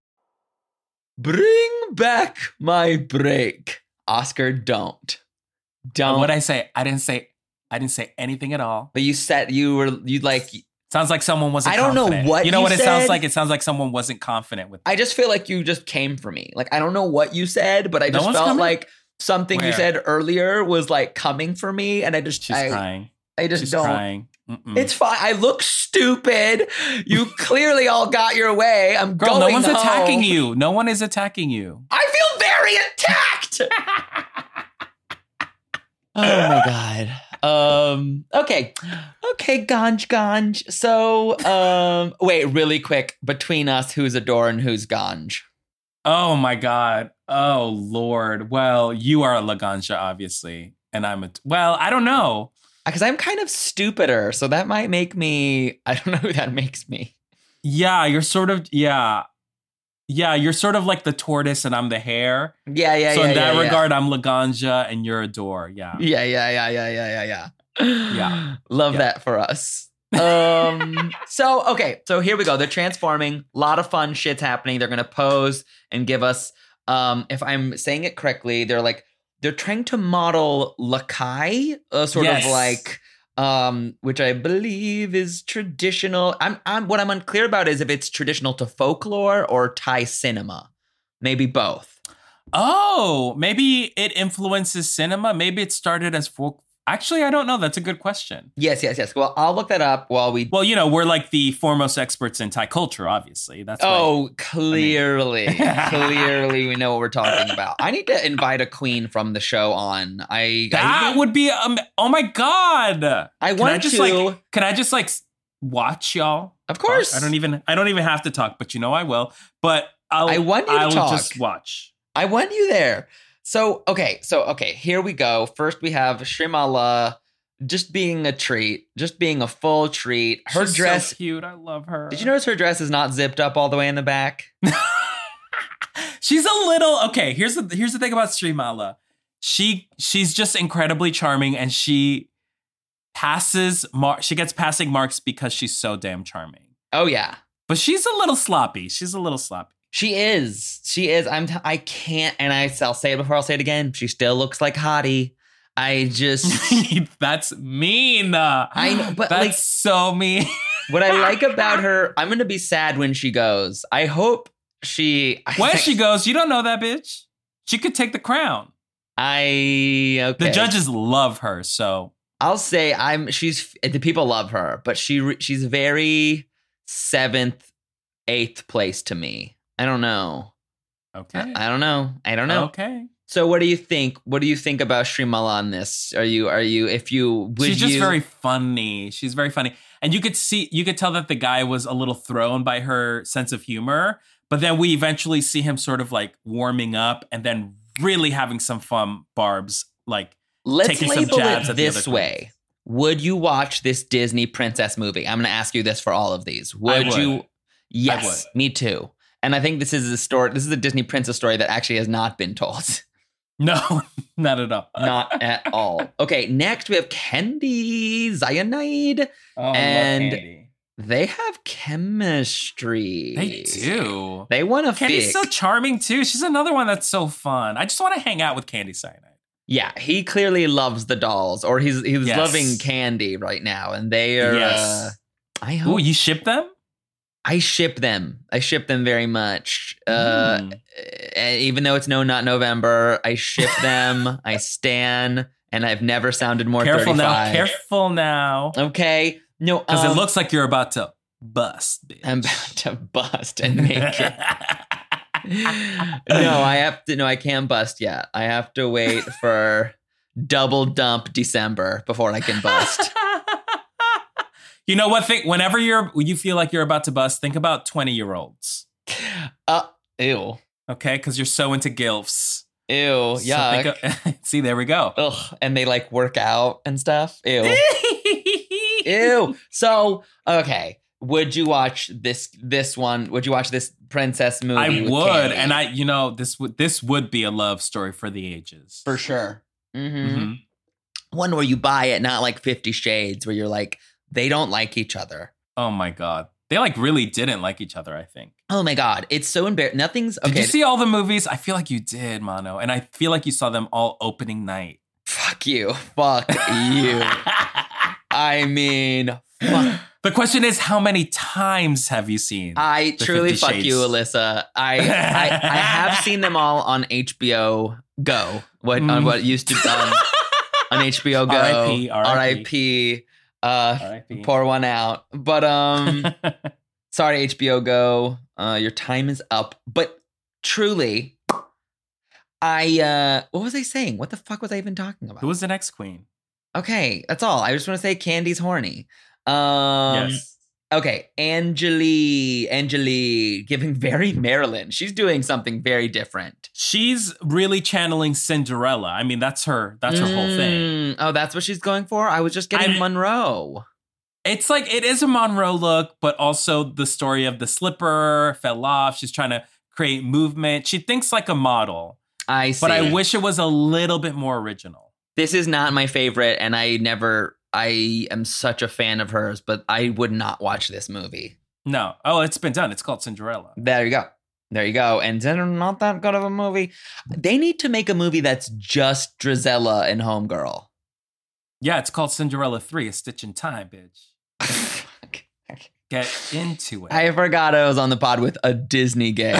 Bring back my break. Oscar, don't. Don't. What'd I say? I didn't say I didn't say anything at all. But you said you were, you like... Sounds like someone wasn't I don't confident. know what You know you what it said? sounds like? It sounds like someone wasn't confident with I just feel like you just came for me. Like, I don't know what you said, but I No just one's felt coming? like something you Where? said earlier was like coming for me, and I just... She's I, crying. I just She's don't... crying. Mm-mm. It's fine. I look stupid. You clearly all got your way. I'm Girl, going no one's home. attacking you. No one is attacking you. I feel very attacked. Oh my God. Um, okay. Okay, Ganj Ganj. So, um, wait, really quick. Between us, who's Adore and who's Ganj? Oh my God. Oh Lord. Well, you are a Laganja, obviously. And I'm a, well, I don't know. Because I'm kind of stupider, so that might make me, I don't know who that makes me. Yeah, you're sort of, yeah. Yeah, you're sort of like the tortoise and I'm the hare. Yeah, yeah, so yeah. in that yeah, regard, I'm Laganja and you're Adore. Yeah. Yeah, yeah, yeah, yeah, yeah, yeah, yeah. Yeah. Love Yeah. that for us. Um, so, okay, so here we go. They're transforming. A lot of fun shit's happening. They're going to pose and give us, um, if I'm saying it correctly, they're like, they're trying to model Lakai, uh, sort Yes. of like, um, which I believe is traditional. I'm, I'm, what I'm unclear about is if it's traditional to folklore or Thai cinema. Maybe both. Oh, maybe it influences cinema. Maybe it started as folk. Actually, I don't know. That's a good question. Yes, yes, yes. Well, I'll look that up while we. Well, you know, we're like the foremost experts in Thai culture, obviously. That's why- Oh, clearly, clearly, we know what we're talking about. I need to invite a queen from the show on. I that I, would be um. Oh my God! I Can want I just to. like? Can I just like s- watch y'all? Of course. talk? I don't even. I don't even have to talk, but you know I will. But I'll. I want you to I'll talk. just watch. I want you there. So okay, so okay, here we go. First, we have Shrimala just being a treat, just being a full treat. Her She's dress. so cute. I love her. Did you notice her dress is not zipped up all the way in the back? She's a little okay. Here's the here's the thing about Srimala. She she's just incredibly charming, and she passes mar- she gets passing marks because she's so damn charming. Oh yeah, But she's a little sloppy. She's a little sloppy. she is. She is. I'm. T- I can't. And I, I'll say it before I'll say it again. She still looks like Hottie. I just. That's mean. I know, but, that's like- so mean. What I like about her, I'm going to be sad when she goes. I hope she. I Where think- she goes, you don't know that bitch. She could take the crown. I okay. The judges love her, so I'll say I'm. She's the people love her, but she re- she's very seventh, eighth place to me. I don't know. okay. I, I don't know. I don't know. Okay. So what do you think? What do you think about Shrimala on this? Are you are you if you would She's just you, very funny. She's very funny. And you could see you could tell that the guy was a little thrown by her sense of humor, but then we eventually see him sort of like warming up and then really having some fun barbs, like let's taking some label jabs it at the this other way. queens. Would you watch this Disney princess movie? I'm going to ask you this for all of these. Would, would. you? Yes, I would. me too. And I think this is a story. This is a Disney princess story that actually has not been told. No, not at all. Not at all. Okay, next we have Candy Cyanide. Oh, I love and Candy. They have chemistry. They do. They want to Candy's fix. so charming too. She's another one that's so fun. I just want to hang out with Candy Cyanide. Yeah, he clearly loves the dolls, or he's he's Yes. loving Candy right now, and they are. Yes. Uh, I hope Ooh, you ship them? I ship them. I ship them very much. Uh, Mm. uh, even though it's no, not November, I ship them. I stan, and I've never sounded more Careful thirty-five. now. Careful now. Okay, no, Because um, it looks like you're about to bust, bitch. I'm about to bust and make it. No, I have to. No, I can't bust yet. I have to wait for double dump December before I can bust. You know what? Think whenever you're when you feel like you're about to bust, think about twenty year olds. Uh, ew, Okay, because you're so into gilfs. ew, So yuck. think of- see, there we go. Ugh, and they like work out and stuff. Ew, ew. So okay, would you watch this? This one? Would you watch this princess movie? I with would, Candy? and I, you know, this would this would be a love story for the ages. for sure. Mm-hmm. Mhm. One where you buy it, not like Fifty Shades, where you're like they don't like each other. Oh my god, they like really didn't like each other. I think. Oh my god, it's so embarrassing. Nothing's okay. Did you see all the movies? I feel like you did, Mano, and I feel like you saw them all opening night. Fuck you. Fuck you. I mean, fuck. The question is, how many times have you seen? I The truly Fifty fuck Shades. you, Alyssa. I, I I have seen them all on H B O Go. What on Mm. what used to be on, on H B O Go. R I P, R I P. R I P. Uh, R I P. pour one out. But um, sorry, H B O Go. Uh, your time is up. But truly, I uh, what was I saying? What the fuck was I even talking about? Who was the next queen? Okay, that's all. I just want to say Candy's horny. Um, yes. Okay, Angeli, Angeli, giving very Marilyn. She's doing something very different. She's really channeling Cinderella. I mean, that's her. That's her whole thing. Mm, Oh, that's what she's going for? I was just getting I'm- Monroe. It's like it is a Monroe look, but also the story of the slipper fell off. She's trying to create movement. She thinks like a model, I see. but I wish it was a little bit more original. This is not my favorite, and I never, I am such a fan of hers, but I would not watch this movie. No. Oh, it's been done. It's called Cinderella. There you go. There you go. And then not that good of a movie. They need to make a movie that's just Drizella and Homegirl. Yeah, it's called Cinderella three, A Stitch in Time, bitch. Get into it. I forgot I was on the pod with a Disney gay.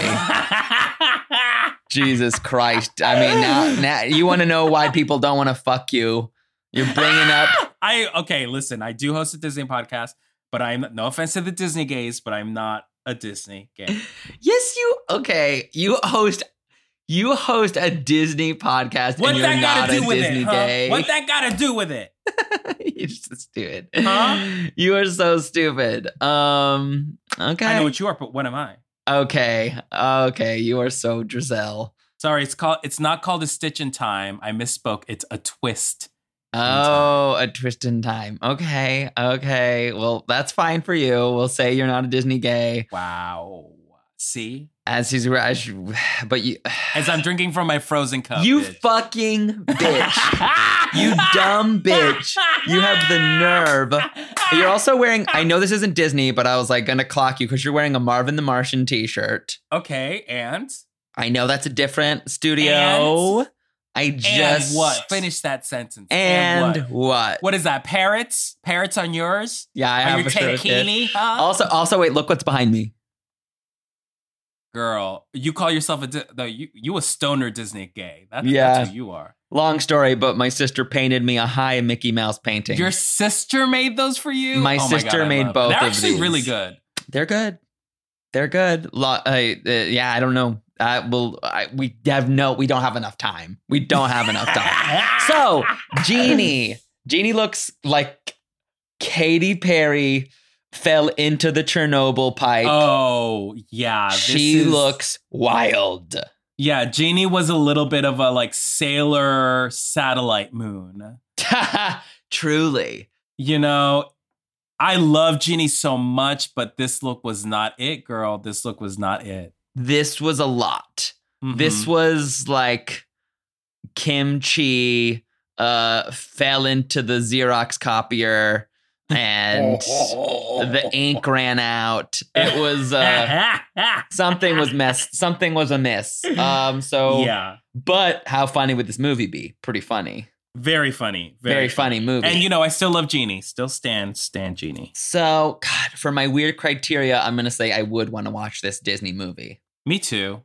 Jesus Christ. I mean, now, now you want to know why people don't want to fuck you. You're bringing up. I okay, listen, I do host a Disney podcast, but I'm no offense to the Disney gays, but I'm not a Disney gay. Yes, you. Okay. You host. You host a Disney podcast What and you're that not gotta a do with Disney it? Huh? gay. What that gotta do with it? You're so stupid. Huh? You are so stupid. Um. Okay. I know what you are, but what am I? Okay. Okay. You are so Giselle. Sorry, it's called. It's not called A Stitch in Time. I misspoke. It's a twist. Oh, a twist in time. Okay. Okay. Well, that's fine for you. We'll say you're not a Disney gay. Wow. See, As he's, as, but you, as I'm drinking from my frozen cup. you bitch. fucking bitch. You dumb bitch. You have the nerve. You're also wearing, I know this isn't Disney, but I was like going to clock you because you're wearing a Marvin the Martian t-shirt. Okay, and I know that's a different studio. And? I just. and what? Finish that sentence. And, what? what? What is that? Parrots? Parrots on yours? Yeah, I on have your a shirt. tankini? Huh? Also, also, wait, look what's behind me. Girl, you call yourself a Di- no, you you a stoner Disney gay. That's, Yeah. that's who you are. Long story, but my sister painted me a high Mickey Mouse painting. Your sister made those for you? My Oh sister God, I made love it. both They're of actually these. really good. They're good. They're good. Lo- uh, uh, yeah, I don't know. I will. I, we have no. We don't have enough time. We don't have enough time. So, Jeannie. Jeannie looks like Katy Perry fell into the Chernobyl pipe. Oh, yeah. This she is- looks wild. Yeah, Jeannie was a little bit of a like sailor satellite moon. Truly. You know, I love Jeannie so much, but this look was not it, girl. This look was not it. This was a lot. Mhm. This was like Kim Chi uh, fell into the Xerox copier and the ink ran out. It was uh, something was messed. Something was amiss. Um. So yeah, But how funny would this movie be? Pretty funny. very funny, very, Very funny movie. And you know, I still love Jeannie. Still stand, stand Jeannie. So, God, for my weird criteria, I'm gonna say I would want to watch this Disney movie. Me too.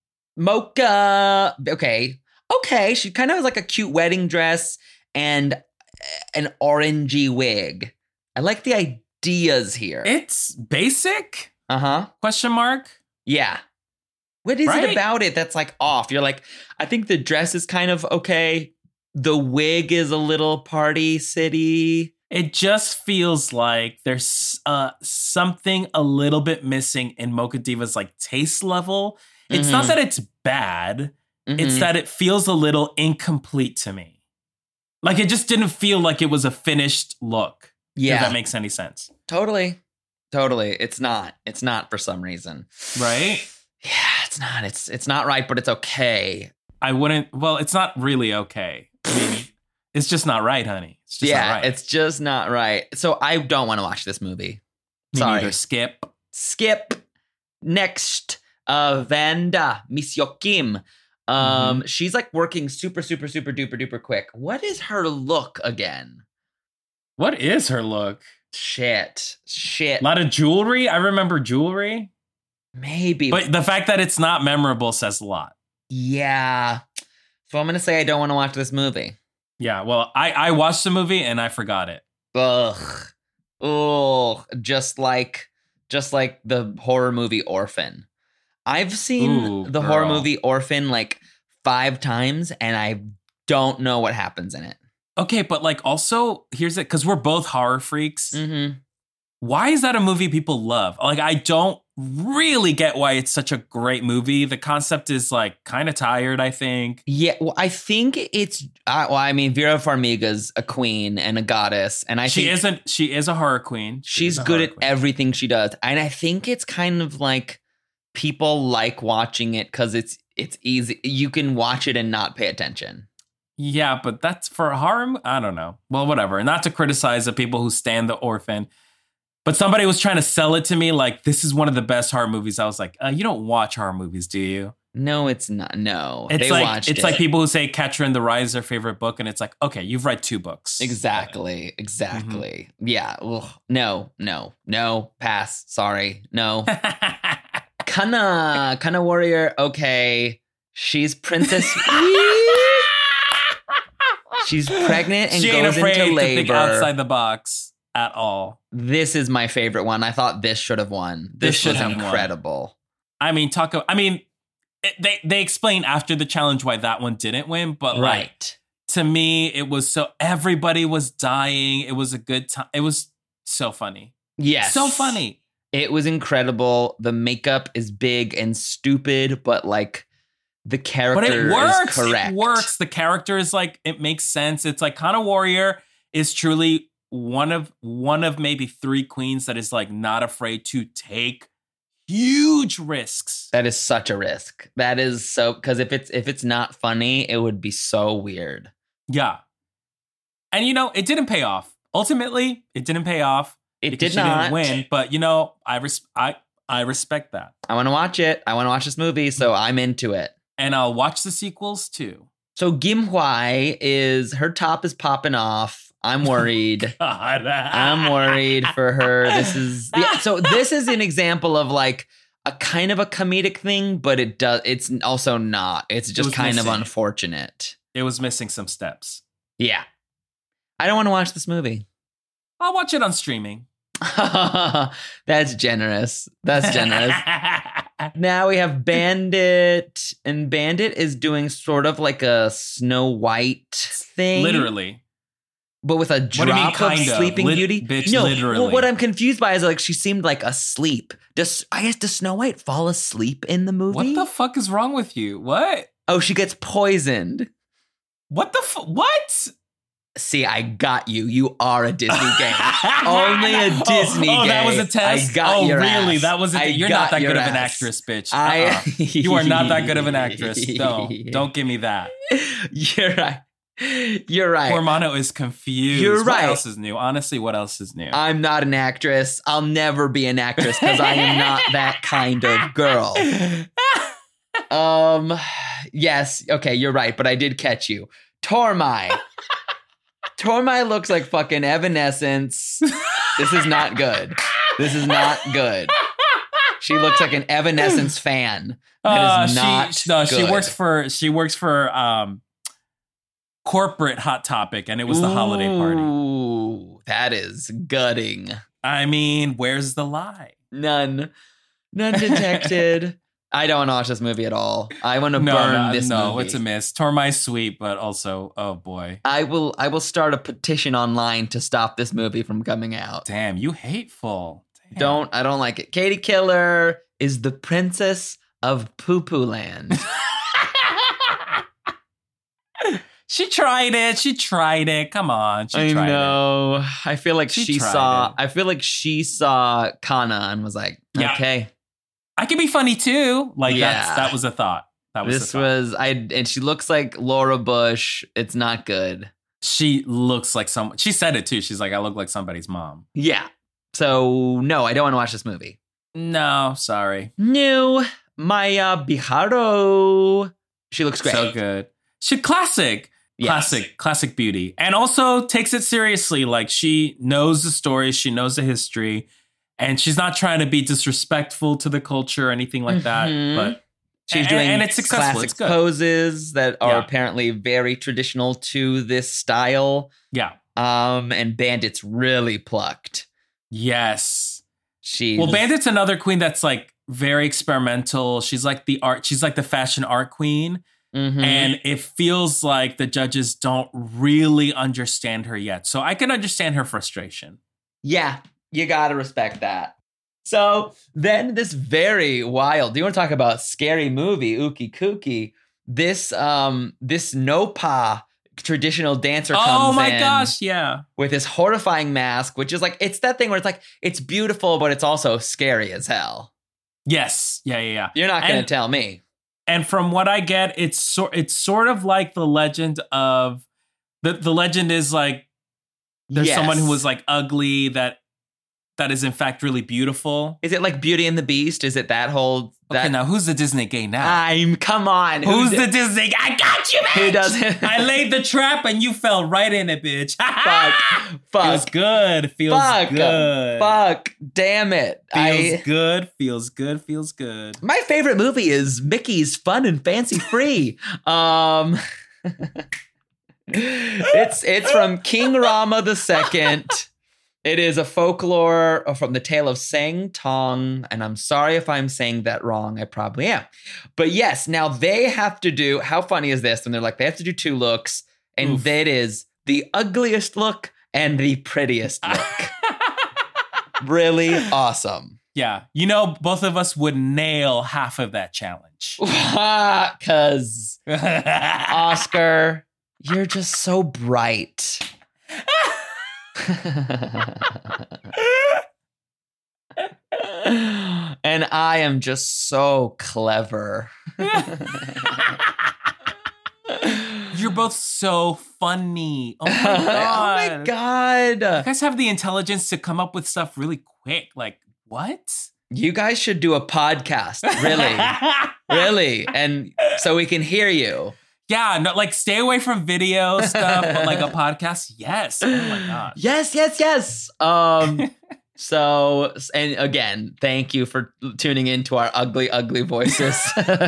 Mocha. Okay. Okay. She kind of has like a cute wedding dress and an orangey wig. I like the ideas here. It's basic? Uh huh. Question mark. Yeah. What is Right? it about it that's like off? You're like, I think the dress is kind of okay. The wig is a little party city. It just feels like there's uh, something a little bit missing in Mocha Diva's like taste level. It's Mhm. not that it's bad. It's Mhm. that it feels a little incomplete to me. Like it just didn't feel like it was a finished look. Yeah. If that makes any sense. Totally. Totally. It's not. It's not for some reason. Right? Yeah, it's not. It's it's not right, but it's okay. I wouldn't, well, it's not really okay. I mean, it's just not right, honey. It's just yeah, not right. it's just not right. So I don't want to watch this movie. Me Sorry. neither. Skip. Skip. Next, uh, Vanda, Miss Yo Kim. Um, Mm-hmm. she's like working super, super, super duper duper quick. What is her look again? What is her look? Shit. Shit. A lot of jewelry. I remember jewelry. Maybe. But the fact that it's not memorable says a lot. yeah. So I'm gonna say I don't want to watch this movie. Yeah, well, I, I watched the movie and I forgot it. Ugh. Ugh. Just like just like the horror movie Orphan. I've seen Ooh, the horror girl. movie Orphan like five times and I don't know what happens in it. Okay, but like also, here's it, because we're both horror freaks. Mm-hmm. Why is that a movie people love? Like, I don't really get why it's such a great movie. The concept is like kind of tired, I think. Yeah, well, I think it's. Uh, well, I mean, Vera Farmiga's a queen and a goddess, and I she think isn't, she is a horror queen. She she's is a good horror at queen. everything she does, and I think it's kind of like people like watching it because it's it's easy. You can watch it and not pay attention. Yeah, but that's for a horror. mo- I don't know. Well, whatever. Not to criticize the people who stand the Orphan, but somebody was trying to sell it to me like this is one of the best horror movies. I was like, uh, you don't watch horror movies, do you? No, it's not. No, It's they like watched it's it. like people who say Catcher in the Rye is their favorite book, and it's like, okay, you've read two books. Exactly, exactly. Mm-hmm. Yeah. Ugh. No, no, no. Pass. Sorry. No. Kana, Kana warrior. Okay, she's princess. She's pregnant and she ain't goes afraid into to think labor. outside the box at all. This is my favorite one. I thought this should have won. This, This should was have won. incredible. I mean, talk. I mean, it, they they explain after the challenge why that one didn't win, but like Right. to me, it was so everybody was dying. It was a good time. It was so funny. Yes. So funny. It was incredible. The makeup is big and stupid, but like the character But it works. is correct. It works. The character is like it makes sense. It's like Kana Warrior is truly one of one of maybe three queens that is like not afraid to take huge risks. That is such a risk. That is so because if it's if it's not funny, it would be so weird. Yeah. And you know, it didn't pay off. Ultimately, it didn't pay off. It because did she not didn't win, but you know, I res- I I respect that. I want to watch it. I want to watch this movie, so I'm into it. And I'll watch the sequels too. So Kim Hwai is her top is popping off. I'm worried. God. I'm worried for her. This is yeah, so this is an example of like a kind of a comedic thing, but it does. It's also not. It's just It was kind of missing. unfortunate. It was missing some steps. Yeah. I don't want to watch this movie. I'll watch it on streaming. That's generous. That's generous. Now we have Bandit, and Bandit is doing sort of like a Snow White thing. Literally. But with a What do you mean, drop of kind of? Sleeping Lit- Beauty. bitch, no, literally. well, what I'm confused by is like she seemed like asleep. Does I guess does Snow White fall asleep in the movie? What the fuck is wrong with you? What? Oh, she gets poisoned. What the fu- What? See, I got you. You are a Disney game. Only a Disney oh, oh, game. that was a test? I got oh, your really? ass. That was a I You're got not that your good of an ass. actress, bitch. I, Uh-uh. You are not that good of an actress. No, don't give me that. You're right. You're right. Poor Mono is confused. You're What right. else is new? Honestly, what else is new? I'm not an actress. I'll never be an actress because I am not that kind of girl. Um, yes. Okay, you're right, but I did catch you. Tormai. Tormai looks like fucking Evanescence. This is not good. This is not good. She looks like an Evanescence fan. That is Uh, not she, no, she good. works for she works for um corporate Hot Topic, and it was the holiday party. Ooh, that is gutting. I mean, where's the lie? None. None detected. I don't want to watch this movie at all. I want to No, burn no, this no, movie. it's a miss. Tormai's sweet, but also, oh boy, I will I will start a petition online to stop this movie from coming out. damn, you hateful. Damn. Don't I don't like it. Katie Killer is the princess of Poo Poo Land. She tried it. She tried it. Come on, she I tried know. I feel like She she, tried saw it. I feel like she saw Kana and was like, Yeah. okay. it. I can be funny too. Like Yeah. that's that was a thought. That was This a thought. was I and she looks like Laura Bush. It's not good. She looks like some. She said it too. She's like, I look like somebody's mom. Yeah. So no, I don't want to watch this movie. No, sorry. New Maya Biharo. She looks great. So good. She classic. Yes. Classic, classic beauty. And also takes it seriously. Like she knows the story, she knows the history, and she's not trying to be disrespectful to the culture or anything like that. Mhm. But She's and- doing and it's successful. classic It's good. poses that are Yeah. apparently very traditional to this style. Yeah. Um, and Bandit's really plucked. Yes. She's Well, Bandit's another queen that's like very experimental. She's like the art, she's like the fashion art queen. Mhm. And it feels like the judges don't really understand her yet. So I can understand her frustration. Yeah, you gotta respect that. So then this very wild, do you want to talk about scary movie, Ookie Kookie? This um this Nopa traditional dancer comes Oh my in gosh, yeah. with this horrifying mask, which is like, it's that thing where it's like, it's beautiful, but it's also scary as hell. Yes. Yeah, yeah, yeah. You're not gonna And- tell me. And from what I get, it's sort it's sort of like the legend of the the legend is like there's Yes. someone who was like ugly that that is in fact really beautiful. Is it like Beauty and the Beast? Is it that whole that Okay, now who's the Disney gay now? I'm come on. Who who's di- the Disney? I got you, bitch. who doesn't I laid the trap and you fell right in it, bitch. fuck Feels fuck good. Feels fuck good. fuck damn it. Feels I good. Feels good. Feels good. My favorite movie is Mickey's Fun and Fancy Free. um It's it's from King Rama the Second. It is a folklore from the tale of Sang Tong, and I'm sorry if I'm saying that wrong. I probably am. But yes, now they have to do, how funny is this? And they're like, they have to do two looks, and Oof. that is the ugliest look and the prettiest look. Really awesome. Yeah. You know, both of us would nail half of that challenge. Because Oscar, you're just so bright. And I am just so clever. You're both so funny. Oh my Oh god. my god. You guys have the intelligence to come up with stuff really quick. Like, what? You guys should do a podcast. Really. Really. And so we can hear you. Yeah, no, like stay away from video stuff, but like a podcast, yes. Oh my god. Yes, yes, yes. Um So, and again, thank you for tuning into our ugly, ugly voices.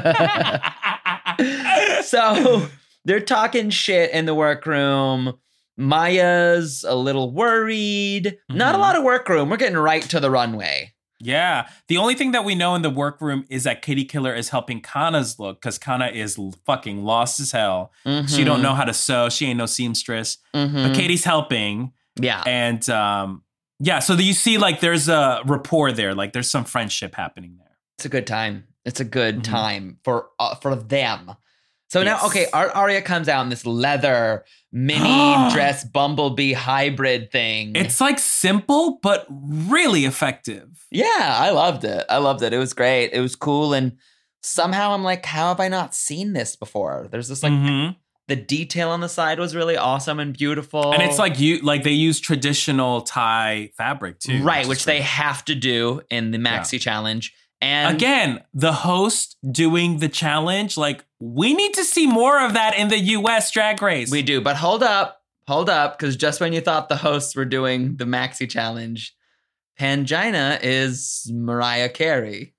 So they're talking shit in the workroom. Maya's a little worried. Mm-hmm. Not a lot of workroom. We're getting right to the runway. Yeah. The only thing that we know in the workroom is that Katie Killer is helping Kana's look because Kana is fucking lost as hell. Mm-hmm. She don't know how to sew. She ain't no seamstress. Mm-hmm. But Katie's helping. Yeah. And um, yeah, so you see like there's a rapport there. Like there's some friendship happening there. It's a good time. It's a good mm-hmm. time for uh, for them. So Yes. now, okay, Ar- Arya comes out in this leather mini dress bumblebee hybrid thing. It's like simple, but really effective. Yeah, I loved it. I loved it. It was great. It was cool. And somehow I'm like, how have I not seen this before? There's this like, Mm-hmm. the detail on the side was really awesome and beautiful. And it's like you like they use traditional Thai fabric too. Right, which they have to do in the Maxi Yeah. Challenge. And again, the host doing the challenge, like we need to see more of that in the U S Drag Race. we do. But hold up, hold up, because just when you thought the hosts were doing the Maxi Challenge, Pangina is Mariah Carey.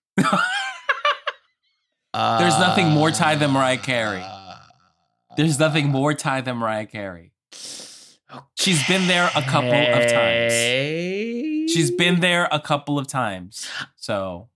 uh, There's nothing more Thai than Mariah Carey. There's nothing more Thai than Mariah Carey. She's been there a couple of times. She's been there a couple of times. So.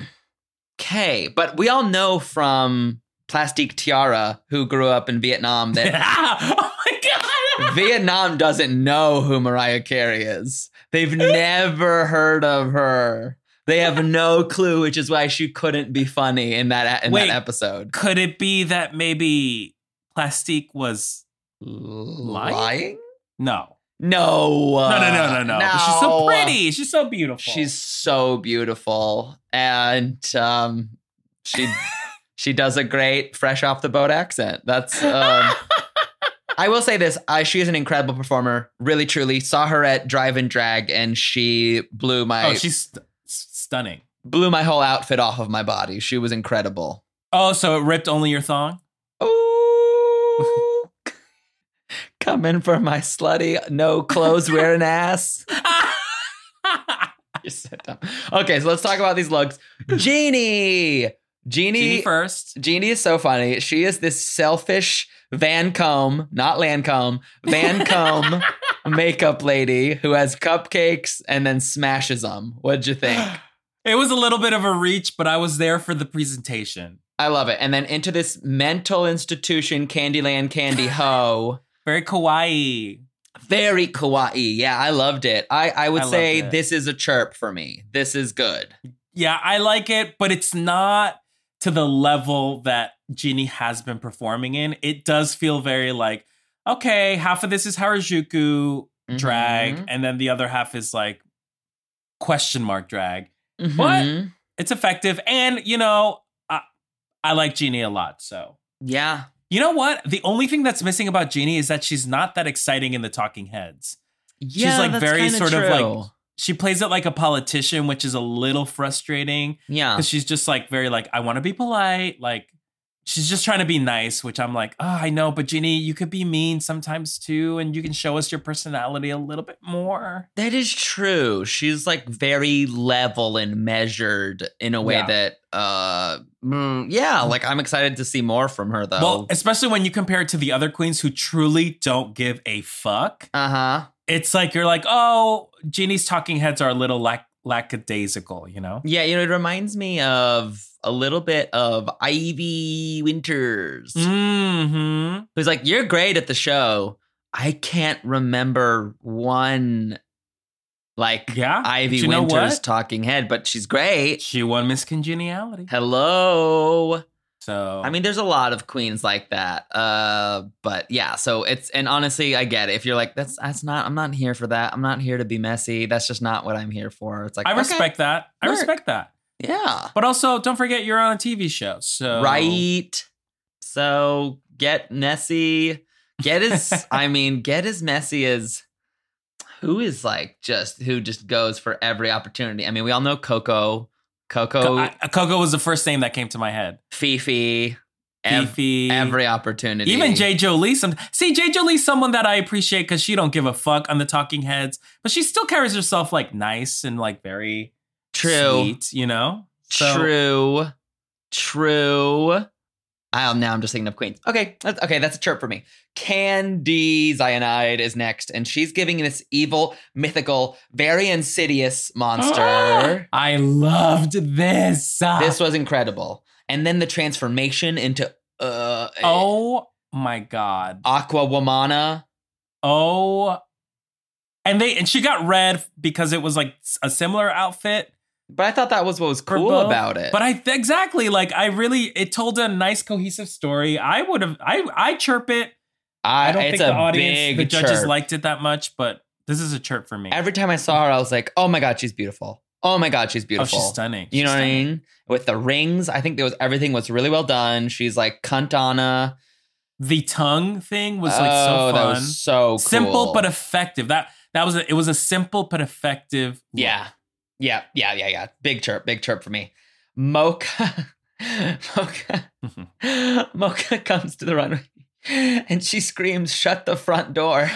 Okay, but we all know from Plastique Tiara, who grew up in Vietnam, that Oh my God. Vietnam doesn't know who Mariah Carey is. They've never heard of her. They have no clue, which is why she couldn't be funny in that in Wait, that episode. Could it be that maybe Plastique was Lying? lying? No. No. No, no, no, no, no. But she's so pretty. She's so beautiful. She's so beautiful. And um, she she does a great fresh off the boat accent. That's um, I will say this. I, she is an incredible performer. Really, truly. Saw her at Drive and Drag and she blew my Oh, she's st- stunning. blew my whole outfit off of my body. She was incredible. Oh, so it ripped only your thong? Ooh. Coming for my slutty, no clothes wearing ass. You're so dumb. Okay, so let's talk about these looks. Jeannie. Jeannie. Jeannie first. Jeannie is so funny. She is this selfish Van Combe, not Lancome, Van Combe makeup lady who has cupcakes and then smashes them. What'd you think? It was a little bit of a reach, but I was there for the presentation. I love it. And then into this mental institution, Candyland Candy Ho. Very kawaii. Very kawaii. Yeah, I loved it. I, I would I say loved it. this is a chirp for me. This is good. Yeah, I like it, but it's not to the level that Jeannie has been performing in. It does feel very like, okay, half of this is Harajuku drag, Mhm. and then the other half is like question mark drag. Mhm. But it's effective. And, you know, I, I like Jeannie a lot, so. Yeah. You know what? The only thing that's missing about Jeannie is that she's not that exciting in the talking heads. Yeah, she's like that's very kinda sort of true. like, she plays it like a politician, which is a little frustrating. Yeah. Because she's just like very like, I want to be polite. Like, she's just trying to be nice, which I'm like, oh, I know, but Jeannie, you could be mean sometimes too, and you can show us your personality a little bit more. That is true. She's like very level and measured in a way Yeah. that, uh, mm, yeah, like I'm excited to see more from her though. Well, especially when you compare it to the other queens who truly don't give a fuck. uh huh. It's like, you're like, oh, Jeannie's talking heads are a little lack- lackadaisical, you know? Yeah, you know, it reminds me of a little bit of Ivy Winters, Mm-hmm. who's like, you're great at the show. I can't remember one like Yeah. Ivy But you know Winters what? talking head, but she's great. She won Miss Congeniality. Hello. So, I mean, there's a lot of queens like that. Uh, but yeah, so it's, and honestly, I get it. If you're like, that's, that's not, I'm not here for that. I'm not here to be messy. That's just not what I'm here for. It's like, I okay, respect that. I work. respect that. Yeah. But also, don't forget you're on a T V show. So Right. So get messy. Get as, I mean, get as messy as who is like just, who just goes for every opportunity. I mean, we all know Coco. Coco, Co- I- Coco was the first name that came to my head. Fifi. Fifi. Every opportunity. Even J. Jolie. Some, see, J. Jolie's someone that I appreciate because she don't give a fuck on the Talking Heads, but she still carries herself like nice and like very True. sweet, you know? So, True. True. I now I'm just thinking of Queens. Okay, that's, okay, that's a chirp for me. Candy Cyanide is next, and she's giving this evil, mythical, very insidious monster. I loved this. This was incredible. And then the transformation into uh oh my god, Aqua Womana. Oh, and they and she got red because it was like a similar outfit. But I thought that was what was cool both. about it. But I exactly like I really it told a nice cohesive story. I would have I I chirp it. I, I don't it's think the a audience, big the judges chirp. liked it that much, but this is a chirp for me. Every time I saw her, I was like, "Oh my god, she's beautiful! Oh my god, she's beautiful! Oh, she's stunning! You know She's what stunning. I mean? With the rings, I think there was everything was really well done. She's like cunt Anna. The tongue thing was like oh, so fun, that was so cool. simple but effective. That that was a, it was a simple but effective. look. Yeah, yeah, yeah, yeah, yeah. Big chirp, big chirp for me. Mocha, Mocha, Mocha comes to the runway and she screams, "Shut the front door."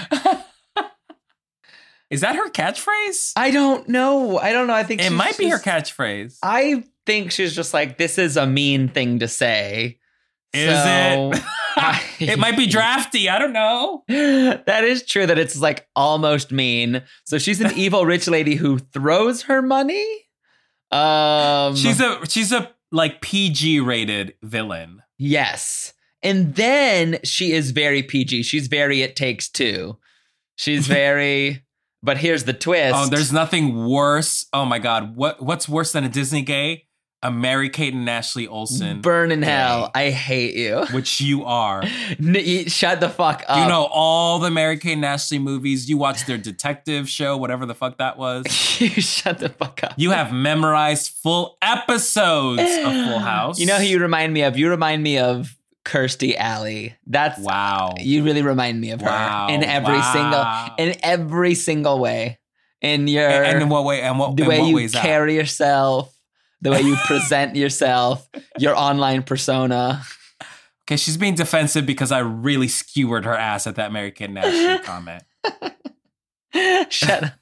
Is that her catchphrase? I don't know. I don't know. I think It she's might be her just- catchphrase. I think she's just like, this is a mean thing to say. Is So, it? I- It might be drafty. I don't know. That is true that it's like almost mean. So she's an evil rich lady who throws her money. Um, She's a she's a like P G rated villain. yes. And then she is very P G. She's very It Takes Two. She's very... But here's the twist. Oh, there's nothing worse. Oh my God. What what's worse than a Disney gay? A Mary-Kate and Ashley Olsen. Burn in gay, hell. I hate you. Which you are. N- you- Shut the fuck up. You know all the Mary-Kate and Ashley movies. You watch their detective show, whatever the fuck that was. You shut the fuck up. You have memorized full episodes of Full House. You know who you remind me of? You remind me of Kirstie Alley. That's Wow. You really remind me of Wow. her in every Wow. single in every single way. In your And, and in what way? And what, the in way what you ways that? carry yourself, the way you present yourself, your online persona. Okay, she's being defensive because I really skewered her ass at that Mary-Kate and Ashley comment. Shut up.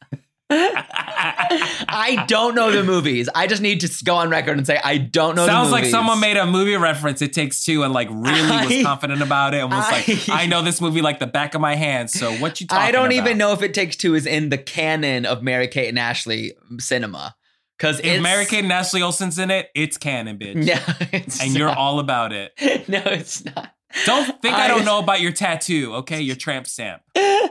I don't know the movies. I just need to go on record and say I don't know Sounds the like movies. someone made a movie reference, It Takes Two, and like really I- was confident about it and was I- like, I know this movie like the back of my hand, so what you talking I don't about? even know if It Takes Two is in the canon of Mary-Kate and Ashley cinema. Because If Mary-Kate and Ashley Olsen's in it, it's canon, bitch. Yeah, it's and you're not. all about it. No, it's not. Don't think I, I- don't know about your tattoo, okay? Your tramp stamp.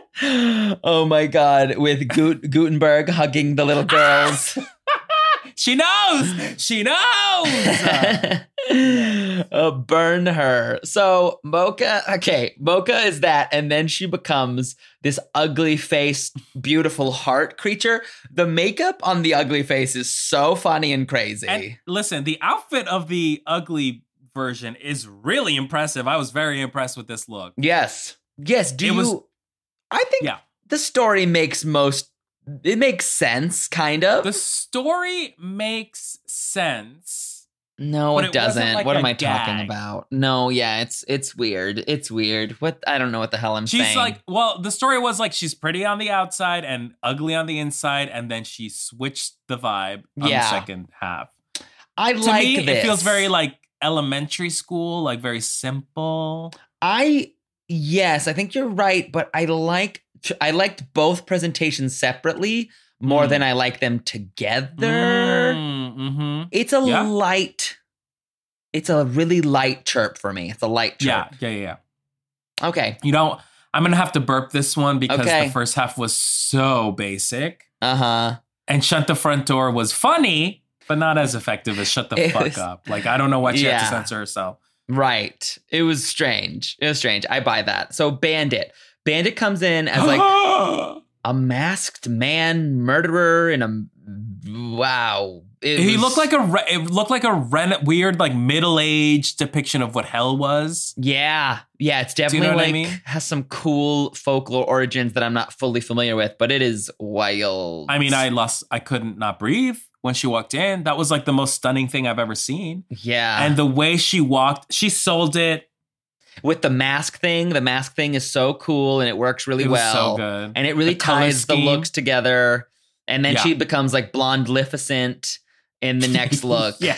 Oh my God, with Gut- Gutenberg hugging the little girls. She knows! She knows! uh, burn her. So Mocha, okay, Mocha is that, and then she becomes this ugly faced, beautiful heart creature. The makeup on the ugly face is so funny and crazy. And listen, the outfit of the ugly version is really impressive. I was very impressed with this look. yes, yes. Do It you? was- I think Yeah. the story makes most. It makes sense, kind of. The story makes sense. No, But it, it wasn't doesn't. like what a am I talking gag. about? No, yeah, it's it's weird. It's weird. What I don't know what the hell I'm She's saying. like, well, the story was like she's pretty on the outside and ugly on the inside, and then she switched the vibe on Yeah. the second half. I To like me, this. it feels very like elementary school, like very simple. I yes, I think you're right, but I like I liked both presentations separately more Mm. than I like them together. Mm-hmm. It's a Yeah. light. It's a really light chirp for me. It's a light Yeah, chirp. yeah, yeah, yeah. Okay. You know, I'm gonna have to burp this one because Okay. the first half was so basic, Uh huh. and Shut the Front Door was funny, but not as effective as Shut the It Fuck was- Up. Like I don't know why she had Yeah. to censor herself. Right. It was strange. It was strange. I buy that. So Bandit. Bandit comes in as like a masked man murderer in a wow it he was- looked like a re- it looked like a ren- weird like middle aged depiction of what hell was. Yeah, yeah, it's you definitely know what I like mean? has some cool folklore origins that I'm not fully familiar with, but it is wild. I mean, I lost, I couldn't not breathe when she walked in. That was like the most stunning thing I've ever seen. yeah, And the way she walked, she sold it. with the mask thing, the mask thing is so cool and it works really It was well. so good. And it really The color ties the scheme. looks together. And then Yeah. she becomes like blonde Lificent in the next look. Yeah.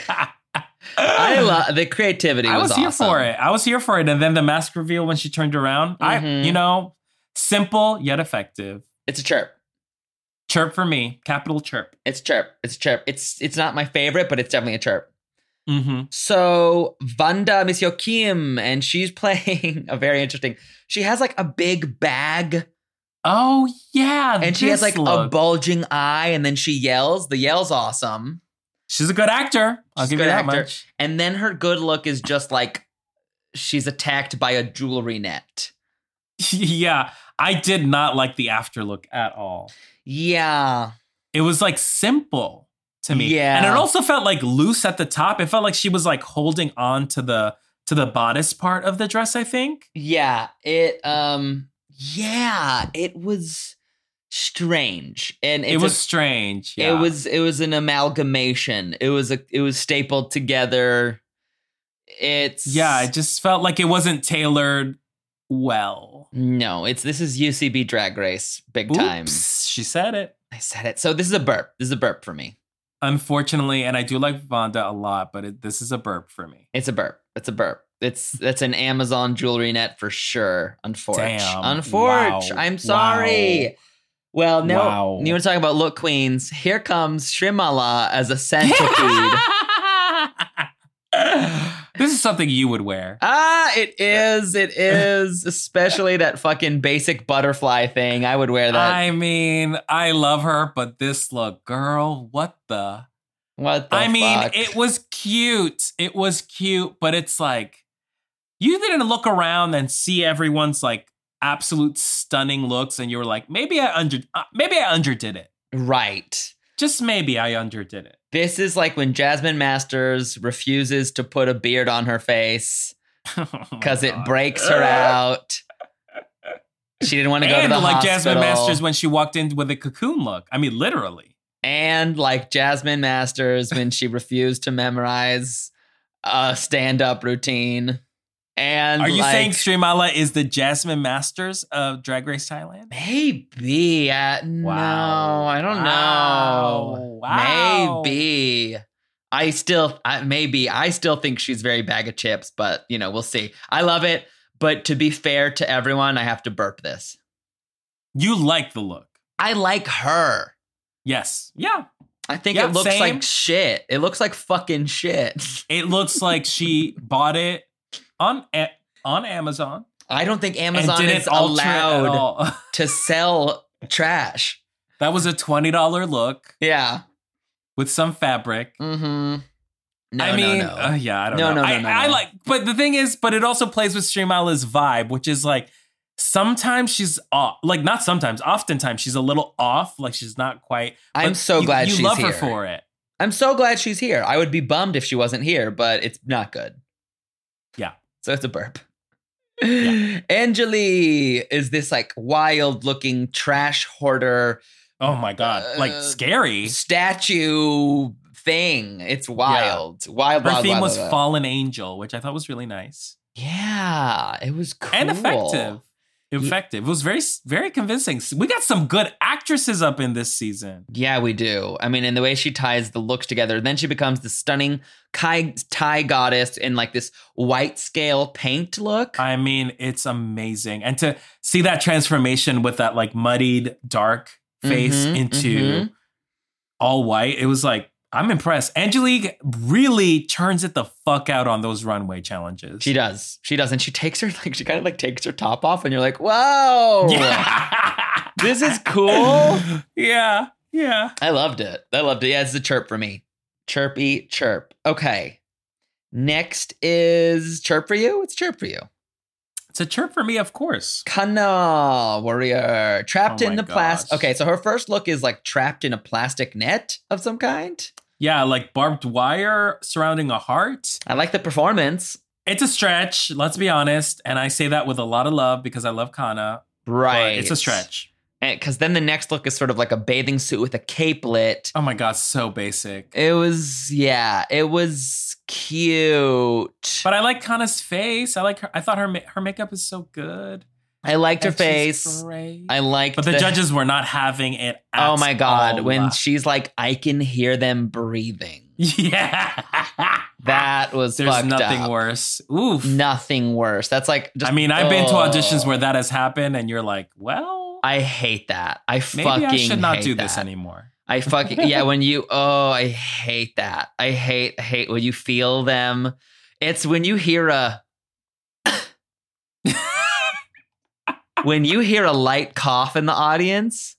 I love the creativity. I Was, was here awesome. for it. I was here for it. And then the mask reveal when she turned around, I, Mhm. you know, simple yet effective. It's a chirp. Chirp for me, capital chirp. It's a chirp. It's a chirp. It's it's not my favorite, but it's definitely a chirp. Mm-hmm. So Vanda Miss Kim, and she's playing a very interesting. She has like a big bag, Oh yeah, and she has this like a look. bulging eye, and then she yells. The yell's awesome. She's a good actor. I'll She's give a you good that actor. much. And then her good look is just like she's attacked by a jewelry net. Yeah, I did not like the after look at all. Yeah. It was like simple to me. Yeah. And it also felt like loose at the top. It felt like she was like holding on to the to the bodice part of the dress, I think. Yeah. It um yeah, it was strange. And it's It was a- strange. Yeah. it was it was an amalgamation. It was a it was stapled together. It's Yeah, it just felt like it wasn't tailored well. no, it's this is U C B Drag Race big time. Oops, she said it. I said it. So this is a burp. This is a burp for me. Unfortunately, and I do like Vonda a lot, but it, this is a burp for me. It's a burp. It's a burp. It's that's an Amazon jewelry net for sure. Unfortunate. Damn. Unfortunate. Wow. I'm sorry. Well, no. Wow. You want to talk about look queens? Here comes Shrimala as a centipede. This is something you would wear. ah, it is. It is. Especially that fucking basic butterfly thing. I would wear that. I mean, I love her, but this look, girl, what the? what the I mean, fuck? it was cute. It was cute, but it's like you didn't look around and see everyone's like absolute stunning looks, and you were like, maybe I under, uh, maybe I underdid it. right. Just maybe I underdid it. This is like when Jasmine Masters refuses to put a beard on her face because it breaks her out. She didn't want to go and to the like hospital. Jasmine Masters when she walked in with a cocoon look. I mean, literally. And like Jasmine Masters when she refused to memorize a stand-up routine. And Are you like, saying Streamala is the Jasmine Masters of Drag Race Thailand? maybe? Uh, No, Wow. I don't Wow. know. Wow. Maybe. I still, I, maybe. I still think she's very bag of chips, but you know, we'll see. I love it, but to be fair to everyone, I have to burp this. You like the look. I like her. Yes. Yeah. I think Yeah, it looks same. like shit. It looks like fucking shit. It looks like she bought it on A- on Amazon. I don't think And Amazon didn't is alter it at allowed all. to sell trash. That was a twenty dollars look Yeah. with some fabric. Mm-hmm. No, I mean, no, no. uh, yeah, I don't No, know. no, no, I, no, I no. like, but the thing is, but it also plays with Streamala's vibe, which is like sometimes she's off, like not sometimes, oftentimes she's a little off, like she's not quite. I'm but so you, glad you she's love here. her for it. I'm so glad she's here. I would be bummed if she wasn't here, but it's not good. Yeah. So it's a burp. Yeah. Angeli is this like wild looking trash hoarder Oh my god, like Uh, scary. statue thing. It's wild. Wild, Her wild, theme wild, was wild, wild. Fallen Angel, which I thought was really nice Yeah, it was cool. and effective. Effective. It was very, very convincing. We got some good actresses up in this season. Yeah, we do. I mean, and the way she ties the looks together, then she becomes the stunning Kai, Thai goddess in like this white scale paint look. I mean, it's amazing. And to see that transformation with that like muddied dark face Mhm, into mhm. all white, it was like, I'm impressed. Angelique really turns it the fuck out on those runway challenges. She does. She does. And she takes her, like, she kind of like takes her top off, and you're like, whoa, Yeah. this is cool. Yeah. Yeah. I loved it. I loved it. Yeah, it's a chirp for me. Chirpy chirp. Okay. Next is chirp for you. It's chirp for you. It's a chirp for me, of course. Kana Warrior. Trapped Oh in my the plastic. gosh. Okay, so her first look is like trapped in a plastic net of some kind. Yeah, like barbed wire surrounding a heart. I like the performance. It's a stretch, let's be honest. And I say that with a lot of love because I love Kana. Right. It's a stretch. Because then the next look is sort of like a bathing suit with a capelet. Oh my God, so basic. It was, yeah, it was cute. But I like Kana's face. I like her. I thought her ma- her makeup is so good. I liked her And she's face. great. I liked But the, the judges were not having it at Oh my God. all. When she's like, I can hear them breathing. Yeah. That was There's fucked nothing up. worse. Oof. Nothing worse. That's like, just, I mean, I've been to oh. auditions where that has happened and you're like, well, I hate that. I maybe fucking I should not hate do that. this anymore. I fucking, yeah, when you, oh, I hate that. I hate, hate when you feel them. It's when you hear a, when you hear a light cough in the audience.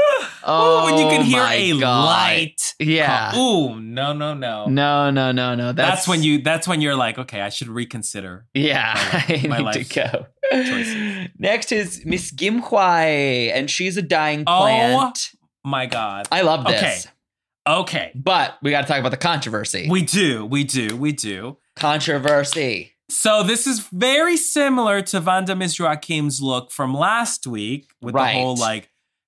Oh, when you can hear my a God. light. Yeah. Ooh, no, no, no. No, no, no, no. That's, That's when you. That's when you're like, okay, I should reconsider. Yeah, I my need life to go. choices. Next is Miss Kim Hwai, and she's a dying Oh, plant. My God. I love this. Okay. Okay. But we got to talk about the controversy. We do. We do. We do. Controversy. So this is very similar to Vanda Miss Joachim's look from last week with Right. the whole like,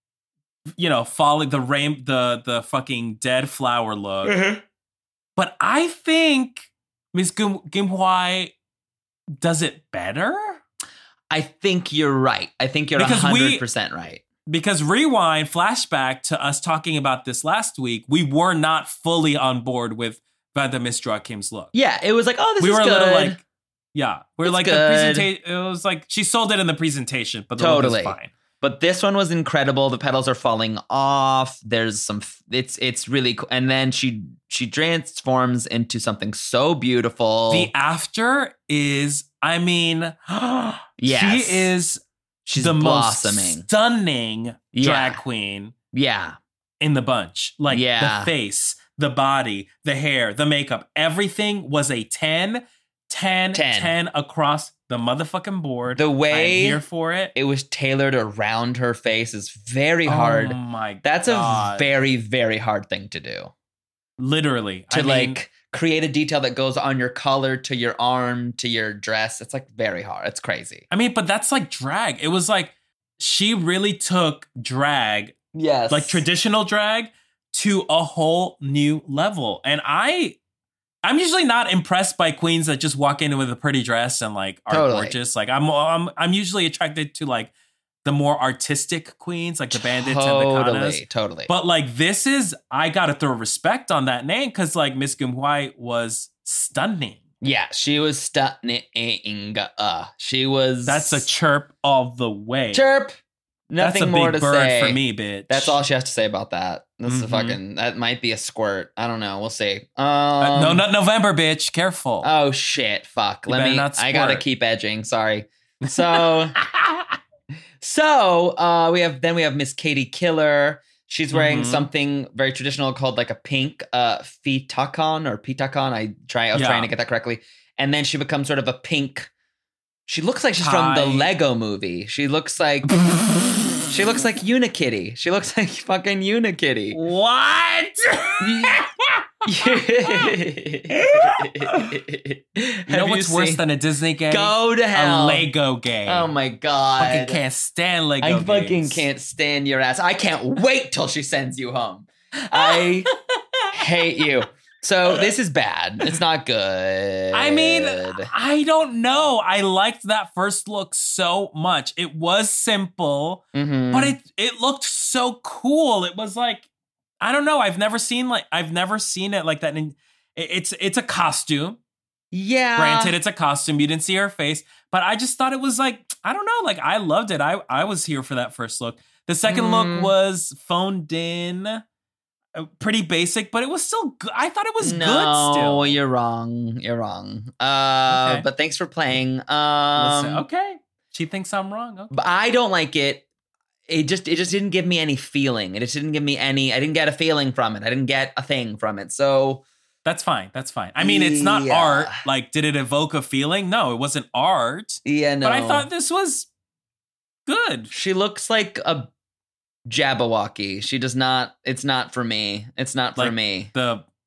you know, falling the rain, the the fucking dead flower look. Mm-hmm. But I think Miss Kim, Kim Hwai does it better I think you're right. I think you're Because we- one hundred percent right. because rewind flashback to us talking about this last week. We were not fully on board with Vanda Miss Joachim's look. Yeah, it was like, oh, this we is were good. a little like, yeah, we're It's like good. the presentation. It was like she sold it in the presentation, but the Totally. look is fine. But this one was incredible. The petals are falling off. There's some. It's it's really cool. And then she she transforms into something so beautiful. The after is, I mean, Yes. she is She's the blossoming. most stunning Yeah. drag queen Yeah. in the bunch. Like Yeah. the face, the body, the hair, the makeup, everything was a ten, ten, ten. ten across the motherfucking board. The way I'm here for it. it was tailored around her face is very hard. Oh my That's God. a very, very hard thing to do. Literally. To I mean, like create a detail that goes on your collar, to your arm, to your dress. It's like very hard. It's crazy. I mean, but that's like drag. It was like she really took drag, Yes. like traditional drag, to a whole new level. And I I'm usually not impressed by queens that just walk in with a pretty dress and like are Totally. gorgeous. Like I'm I'm I'm usually attracted to like the more artistic queens, like the bandits totally, and the kanas. Totally. But like this is, I gotta throw respect on that name because like Miss Kim Hwai was stunning. Yeah, she was stunning. Uh, she was. That's a chirp all the way. chirp. Nothing That's a more big to bird say for me, bitch. That's all she has to say about that. That's a Mhm. fucking. That might be a squirt. I don't know. We'll see. Um, Uh, no, not November, bitch. Careful. Oh shit! Fuck. You Let better me. not I gotta squirt. keep edging. Sorry. So. So uh, we have then we have Miss Katie Killer. She's wearing Mhm. something very traditional called like a pink uh, fitakon or pitakon. I try. I was Yeah. trying to get that correctly. And then she becomes sort of a pink. She looks like she's from the Tie. Lego Movie. She looks like she looks like Unikitty. She looks like fucking Unikitty. What? you You know what's worse than a Disney game? Go to a hell. Lego game. Oh my god! Fucking can't stand Lego I games. fucking can't stand your ass. I can't wait till she sends you home. I hate you. So this is bad. It's not good. I mean, I don't know. I liked that first look so much. It was simple, Mhm. but it it looked so cool. It was like, I don't know. I've never seen like I've never seen it like that. And it- it's it's a costume. yeah. Granted, it's a costume. You didn't see her face, but I just thought it was like, I don't know. Like I loved it. I I was here for that first look. The second Mm. look was phoned in, uh, pretty basic, but it was still good. I thought it was no, good still. you're wrong. You're wrong. Uh, Okay. But thanks for playing. Um, Listen, okay. She thinks I'm wrong. Okay. But I don't like it. It just it just didn't give me any feeling. It just didn't give me any. I didn't get a feeling from it. I didn't get a thing from it. So That's fine. That's fine. I mean, it's not Yeah. art. Like, did it evoke a feeling? No, it wasn't art. yeah, no. But I thought this was good. she looks like a Jabberwocky. She does not. It's not for me. It's not for Like me. The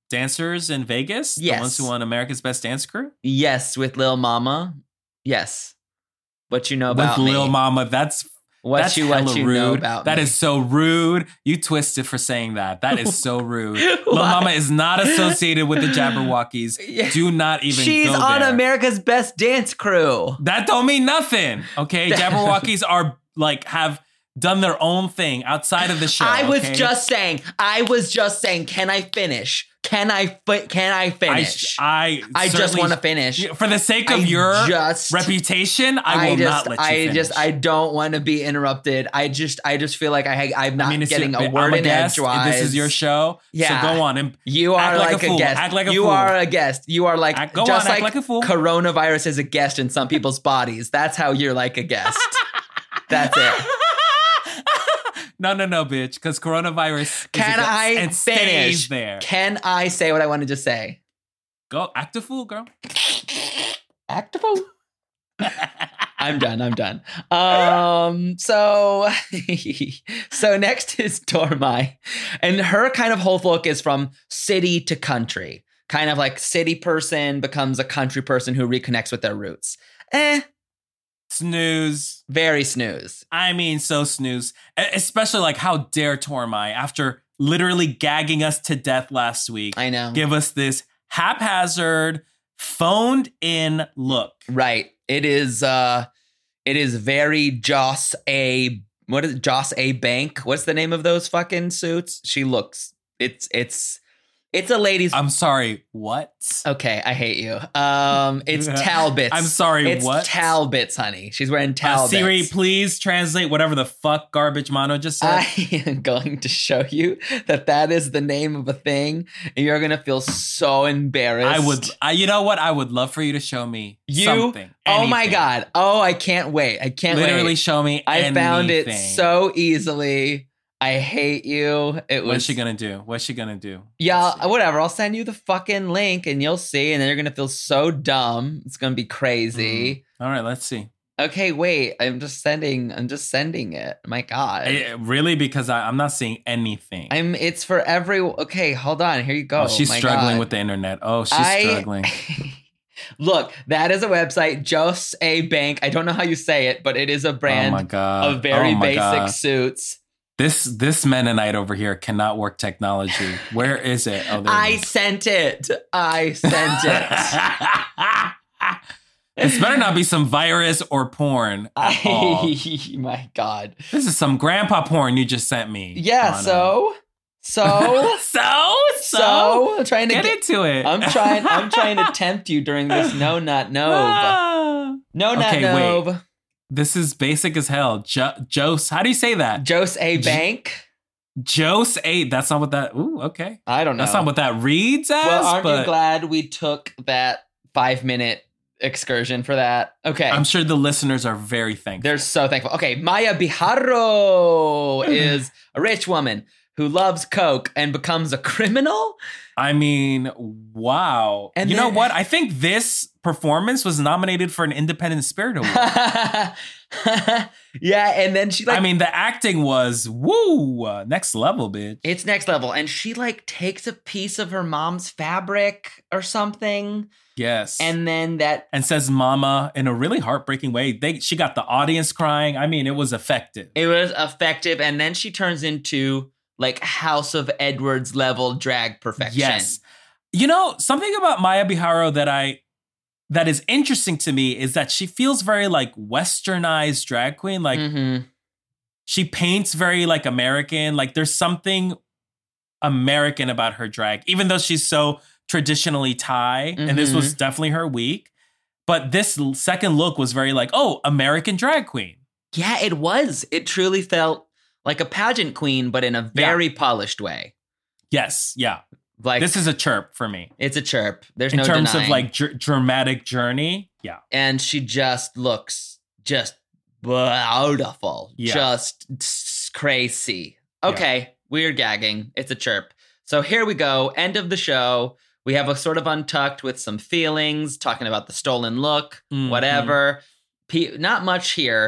dancers in Vegas? Yes. The ones who won America's Best Dance Crew? Yes, with Lil Mama. Yes. What you know about with me. Lil Mama. That's what that's you, what hella you rude. know about That me. is so rude. You twisted for saying that. That is so rude. Lil Mama is not associated with the Jabberwockies. Yeah. Do not even She's go on there. America's Best Dance Crew. That don't mean nothing. Okay. Jabberwockies are like have done their own thing outside of the show. I was okay? just saying, I was just saying, can I finish? Can I fi- can I I, finish? I, I just certainly- want to finish. For the sake of I your just- reputation, I will I just, not let you I finish. just, I don't want to be interrupted. I just, I just feel like I, I'm not I mean, it's getting your, a I'm word in guest. edgewise. This is your show. Yeah. So go on. And You are act like, like a a, fool. guest. Act like a you fool. are a guest. You are like Act- go just on, act like, like a fool. coronavirus is a guest in some people's bodies. That's how you're like a guest. That's it. No, no, no, bitch. Because coronavirus Can is a, I and finish? stays there. Can I say what I wanted to say? Go act a fool, girl. Act a fool. I'm done. I'm done. Um. So, so next is Dormai, and her kind of whole look is from city to country. Kind of like city person becomes a country person who reconnects with their roots. Eh, Snooze. very snooze. I mean, so snooze. E- Especially like how dare Tormai, after literally gagging us to death last week, I know. give us this haphazard, phoned in look. Right. It is. Uh. It is very Joss A. What is it? Joss A. Bank? What's the name of those fucking suits? She looks. It's. It's. It's a lady's. I'm sorry, what? Okay, I hate you. Um, it's Talbots. I'm sorry, it's what? Talbots, honey. She's wearing Uh, Talbots. Siri, please translate whatever the fuck garbage Mono just said. I am going to show you that that is the name of a thing, and you're gonna feel so embarrassed. I would, I, you know what? I would love for you to show me You. something. Oh my anything. god. Oh, I can't wait. I can't Literally wait. show me. I found it anything. so easily. I hate you. It was. What's she gonna do? What's she gonna do? Yeah, whatever. I'll send you the fucking link, and you'll see, and then you're gonna feel so dumb. It's gonna be crazy. All right, let's see. Okay, wait. I'm just sending. I'm just sending it. My God. Eh, really? Because I, I'm not seeing anything. I'm. It's for every. Okay, hold on. Here you go. oh, she's My struggling God. with the internet. Oh, she's I- struggling. Look, that is a website, Joss A. Bank. I don't know how you say it, but it is a Oh brand my god. of very oh my basic God. suits. This this Mennonite over here cannot work technology. Where is it? Oh, there I it is. sent it. I sent it. This better not be some virus or porn. At all. I, my God. This is some grandpa porn you just sent me. Yeah. Anna. So. So. so So. I'm trying to get, get. into it. I'm trying. I'm trying to tempt you during this no not no. Ah. No not Okay, no. wait. This is basic as hell. Jo- Jose, how do you say that? Joss A. Bank. Jose eight. That's not what that. Ooh, okay. I don't know. That's not what that reads as. Well, aren't but you glad we took that five minute excursion for that? Okay. I'm sure the listeners are very thankful. They're so thankful. Okay, Maya Bijarro is a rich woman who loves coke and becomes a criminal. I mean, wow. And you then- know what? I think this performance was nominated for an Independent Spirit Award. Yeah, and then she like I mean, the acting was woo, uh, next level, bitch. it's next level, and she like takes a piece of her mom's fabric or something, Yes. and then that and says mama in a really heartbreaking way. They she got the audience crying. I mean, it was effective. it was effective, and then she turns into like House of Edwards level drag perfection. Yes. You know, something about Maya Bijarro that I that is interesting to me is that she feels very like westernized drag queen. Like Mhm. she paints very like American. Like there's something American about her drag, even though she's so traditionally Thai. And this was definitely her week. But this l- second look was very like, oh, American drag queen. Yeah, it was. It truly felt like a pageant queen, but in a very polished way. Yes. Yeah. Like This is a chirp for me. it's a chirp. There's In no terms denying. of like dr- dramatic journey. Yeah. And she just looks just beautiful. Yeah. Just s- crazy. Okay, we're gagging. It's a chirp. So here we go. End of the show. We have a sort of untucked with some feelings, talking about the stolen look, Mhm. whatever. P- not much here.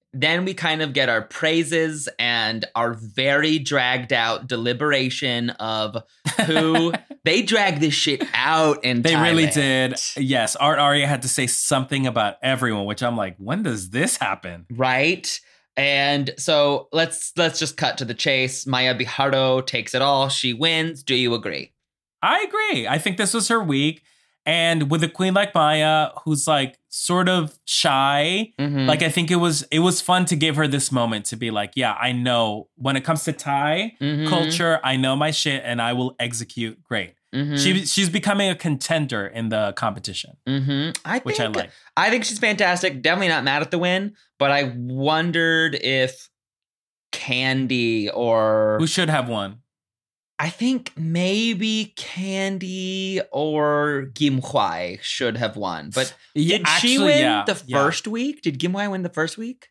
then we kind of get our praises and our very dragged out deliberation of who they drag this shit out in They Thailand. really did. Yes. Art Aria had to say something about everyone, which I'm like, when does this happen? Right. And so let's let's just cut to the chase. Maya Bijardo takes it all. She wins. Do you agree? I agree. I think this was her week. And with a queen like Maya, who's like sort of shy, Mhm. like I think it was it was fun to give her this moment to be like, yeah, I know when it comes to Thai Mhm. culture, I know my shit and I will execute great. Mhm. She she's becoming a contender in the competition, Mhm. I think, which I like. I think she's fantastic. Definitely not mad at the win, but I wondered if Candy or Who should have won? I think maybe Candy or Kim Hwai should have won. But Yeah, did she actually, win yeah, the yeah. first week? Did Kim Hwai win the first week?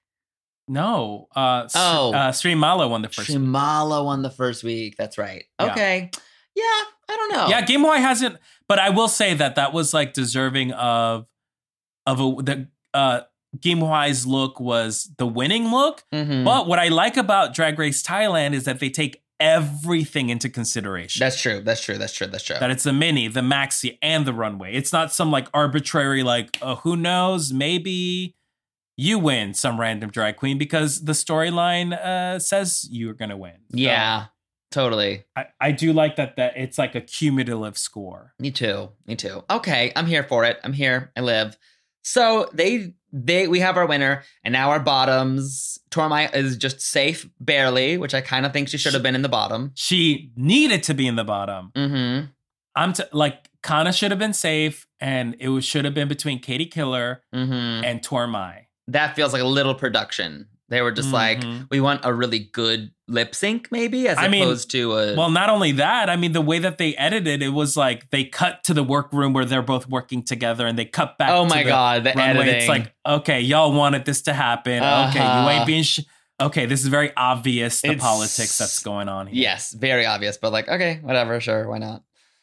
No. Uh, S- Oh. uh, Sri Mala won the first. Shimala won the first week. That's right. Yeah. Okay. Yeah, I don't know. Yeah, Game Boy hasn't, but I will say that that was like deserving of of a the uh Game Boy's look was the winning look. Mhm. But what I like about Drag Race Thailand is that they take everything into consideration. That's true. That's true. That's true. That's true. that it's the mini, the maxi, and the runway. It's not some like arbitrary like uh, who knows, maybe you win some random drag queen because the storyline uh, says you're gonna win. So yeah, totally. I, I do like that that it's like a cumulative score. Me too. Me too. Okay, I'm here for it. I'm here. I live. So they they we have our winner, and now our bottoms. Tormai is just safe barely, which I kind of think she should have been in the bottom. She needed to be in the bottom. Mm-hmm. I'm t- like Kana should have been safe, and it was, should have been between Katie Killer Mm-hmm. and Tormai. That feels like a little production. They were just like, Mhm. we want a really good lip sync, maybe, as I mean, opposed to a. Well, not only that, I mean, the way that they edited it was like they cut to the workroom where they're both working together, and they cut back. oh to my the god, the runway. editing. It's like, okay, y'all wanted this to happen. Okay, Uh-huh. you ain't being. Sh- okay, this is very obvious. The It's- politics that's going on here. yes, very obvious, but like, okay, whatever, sure, why not?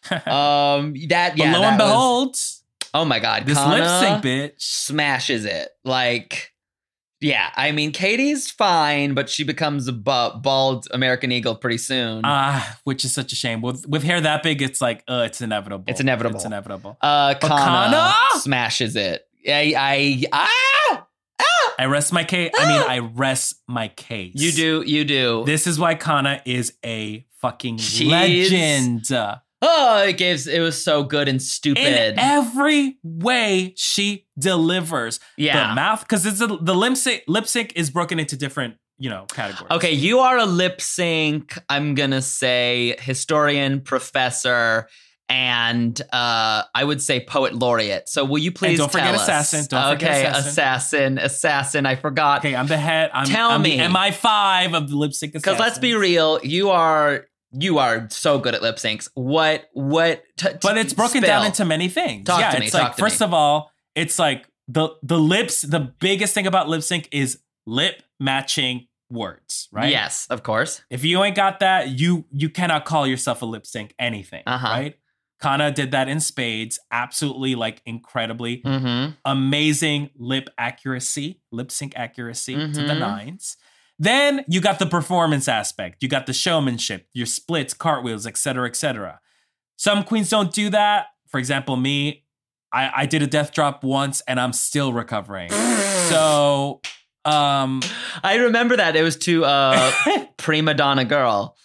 um, that yeah. but lo that and was- behold, oh my god, this Kana lip sync bitch. smashes it. Like, yeah, I mean, Katie's fine, but she becomes a bu- bald American Eagle pretty soon. Ah, which is such a shame. With with hair that big, it's like, uh, it's inevitable. It's inevitable. It's inevitable. uh, but Kana, Kana? smashes it. I, I, ah, I rest my case. I mean, I rest my case. you do, you do. This is why Kana is a fucking She's- legend. Oh, it gives. It was so good and stupid. In every way she delivers. Yeah. The mouth, because it's a, the lip sync, lip sync is broken into different, you know, categories. Okay, you are a lip sync. I'm gonna say historian, professor, and uh, I would say poet laureate. So will you please don't forget tell us? assassin. Don't okay, forget assassin. assassin, assassin. I forgot. Okay, I'm the head. I'm, Tell I'm me. the M I five of the lip sync Because assassins. let's be real, you are you are so good at lip syncs. What what? T- t- But it's broken spill. down into many things. Talk yeah, to me, it's talk like to first me. of all, it's like the the lips. The biggest thing about lip sync is lip matching words, right? Yes, of course. If you ain't got that, you you cannot call yourself a lip sync anything, Uh-huh. right? Kana did that in spades, absolutely like incredibly Mm-hmm. amazing lip accuracy, lip sync accuracy to the Mhm. nines. Then you got the performance aspect, you got the showmanship, your splits, cartwheels, et cetera, et cetera. Some queens don't do that. For example, me, I, I did a death drop once and I'm still recovering. So, um, I remember that it was to uh, prima donna girl.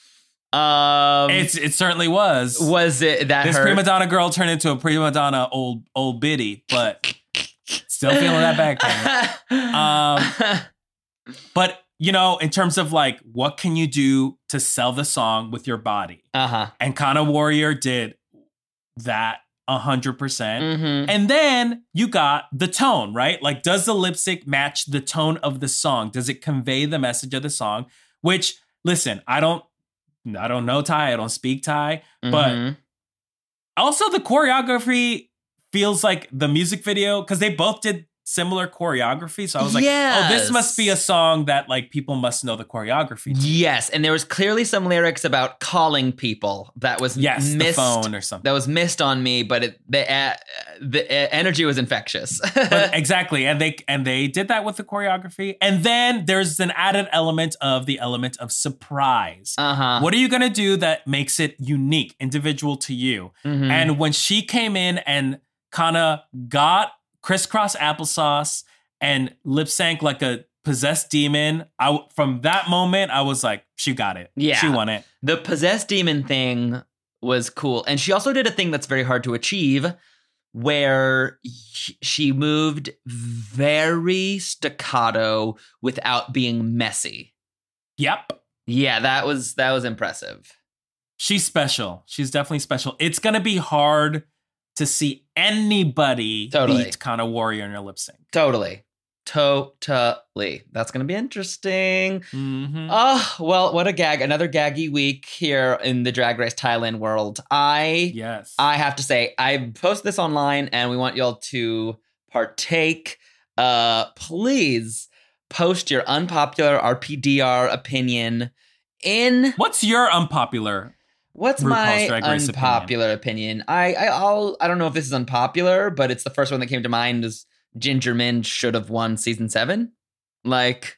Um, it's it certainly was. was it that This hurt? prima donna girl turned into a prima donna old old biddy, but still feeling that back pain. Um, But you know, in terms of like, what can you do to sell the song with your body? uh huh. And Kana Warrior did that a hundred percent. Mm-hmm. And then you got the tone, right? Like, does the lip sync match the tone of the song? Does it convey the message of the song? Which, listen, I don't, I don't know Thai. I don't speak Thai, but Mm-hmm. also the choreography feels like the music video because they both did similar choreography. So I was like, Yes. oh, this must be a song that like people must know the choreography to. Yes, and there was clearly some lyrics about calling people that was Yes, missed, the phone or something. that was missed on me, but it, the uh, the uh, energy was infectious. But exactly, and they and they did that with the choreography. And then there's an added element of the element of surprise. Uh-huh. What are you gonna do that makes it unique, individual to you? Mhm. And when she came in and kind of got crisscross applesauce and lip sync like a possessed demon, I from that moment I was like, she got it. Yeah. She won it. The possessed demon thing was cool. And she also did a thing that's very hard to achieve where she moved very staccato without being messy. Yep. Yeah, that was that was impressive. She's special. She's definitely special. It's gonna be hard to see anybody Totally. beat Kana Warrior in her lip sync. Totally. Totally. That's going to be interesting. Mm-hmm. Oh, well, what a gag. Another gaggy week here in the Drag Race Thailand world. I Yes. I have to say, I posted this online and we want y'all to partake. Uh, please post your unpopular R P D R opinion in... What's your unpopular? What's RuPaul's my Drag Race unpopular opinion? I, I I'll I don't know if this is unpopular, but it's the first one that came to mind is Ginger Minj should have won season seven. Like,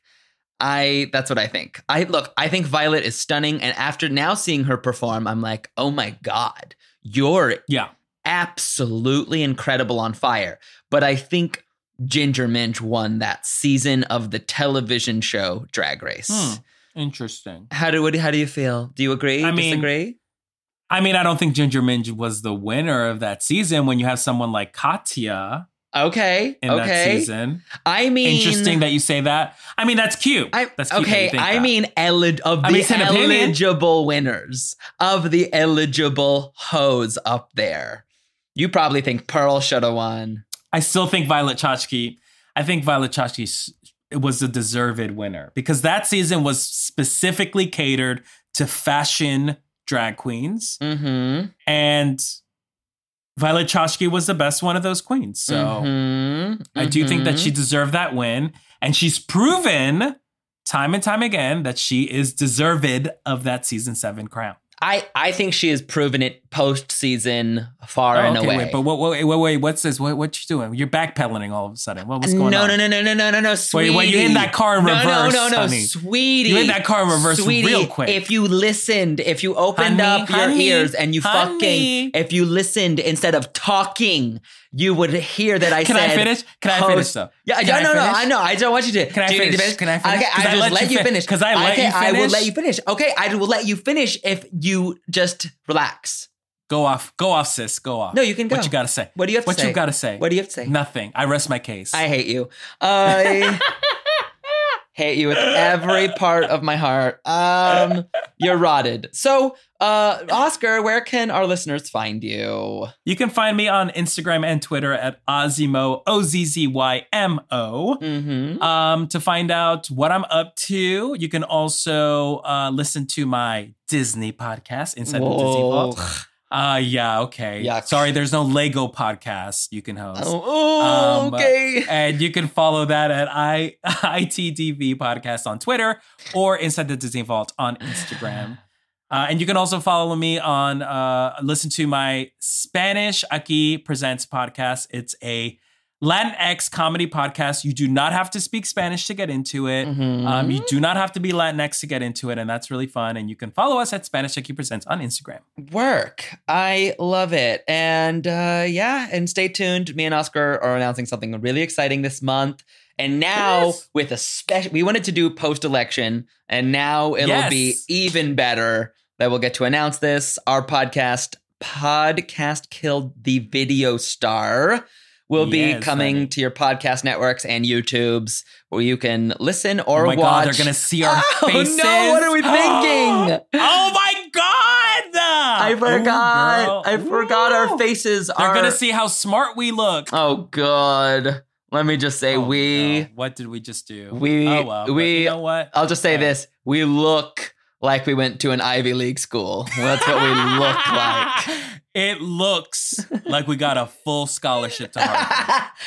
I that's what I think. I look, I think Violet is stunning, and after now seeing her perform, I'm like, oh my God, you're Yeah. absolutely incredible on fire. But I think Ginger Minj won that season of the television show Drag Race. Hmm. Interesting. How do what, how do you feel? Do you agree? I mean, disagree? I mean, I don't think Ginger Minj was the winner of that season when you have someone like Katya Okay. in okay. that season. I mean, Interesting that you say that. I mean, that's cute. I, that's cute. okay. that you think I that. mean, elig- of the I mean, it's an opinion. eligible winners, of the eligible hoes up there, you probably think Pearl should have won. I still think Violet Chachki. I think Violet Chachki s- was a deserved winner because that season was specifically catered to fashion drag queens, Mm-hmm. and Violet Chachki was the best one of those queens. So mm-hmm. I do think that Mhm. she deserved that win, and she's proven time and time again that she is deserved of that season seven crown. I, I think she has proven it post-season far and Oh, okay, away. wait, but what, wait, wait, wait, what's this? What, what you doing? You're backpedaling all of a sudden. What, what's going no, on? no, no, no, no, no, no, no, sweetie. Wait, wait, you in that car in no, reverse, No, no, no, honey. sweetie. You in that car in reverse sweetie, real quick. If you listened, if you opened Honey, up your honey, ears and you honey. fucking, if you listened instead of talking, you would hear that I Can said. I finish? Can I host- finish though? Yeah, Can no, I no, no, finish? I know. I don't want you to. Can I Do you need to finish? Can I finish? Okay, 'Cause I I just let let you you fin- finish. 'cause I let okay, you I will finish. let you finish. Okay, I will let you finish if you just relax. Go off, go off, sis. Go off. No, you can go. What you gotta say? What do you have to what say? you gotta say? What do you have to say? Nothing. I rest my case. I hate you. I hate you with every part of my heart. Um, you're rotted. So, uh, Oscar, where can our listeners find you? You can find me on Instagram and Twitter at Ozzymo, O Z Z Y M O. Mm-hmm. Um, to find out what I'm up to, you can also uh, listen to my Disney podcast, Inside the Disney Vault. Uh, yeah, okay. Yuck. Sorry, there's no Lego podcast you can host. Oh, oh, Um, okay. And you can follow that at I, I T D V Podcast on Twitter or Inside the Disney Vault on Instagram. Uh, and you can also follow me on, uh, listen to my Spanish Aki Presents podcast. It's a Latinx comedy podcast. You do not have to speak Spanish to get into it. Mhm. Um, you do not have to be Latinx to get into it. And that's really fun. And you can follow us at Spanish Aki Presents on Instagram. Work. I love it. And uh, yeah, and stay tuned. Me and Oscar are announcing something really exciting this month. And now Yes. with a special, we wanted to do post-election, and now it'll Yes. be even better that we'll get to announce this. Our podcast, Podcast Killed the Video Star, will be Yes, coming honey. to your podcast networks and YouTubes where you can listen or Oh my watch. God, they're going to see our Oh, faces. no, what are we thinking? Oh my God. I forgot. Ooh, girl. I forgot our Ooh. faces They're are. going to see how smart we look. Oh God. Let me just say Oh, we. no. What did we just do? We- Oh, well. But we- you know what? I'll just say Okay. this: we look like we went to an Ivy League school. That's what we look like. It looks like we got a full scholarship to Harvard.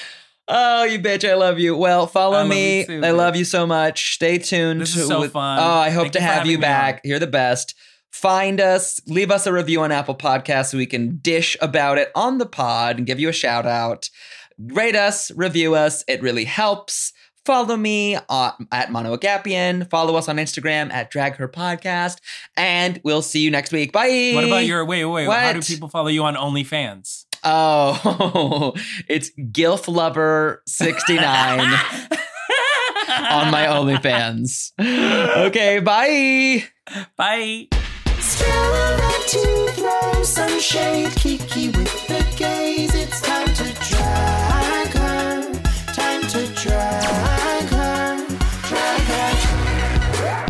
Oh, you bitch. I love you. Well, follow I love me. you too, I bitch. love you so much. Stay tuned. This is so with- fun. Oh, I hope Thank to you for have having you me back. on. You're the best. Find us. Leave us a review on Apple Podcasts so we can dish about it on the pod and give you a shout out. Rate us. Review us. It really helps. Follow me uh, at Mono Agapian. Follow us on Instagram at Drag Her Podcast. And we'll see you next week. Bye. What about your, wait, wait, how do What? people follow you on OnlyFans? Oh, it's Gilf Lover sixty-nine on my OnlyFans. Okay, bye. Bye. Still like to throw some shade, Kiki with the gaze. It's time to drag her, time to drag her, drag her.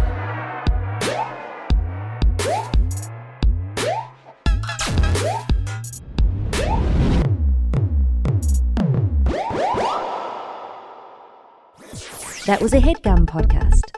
That was a HeadGum podcast.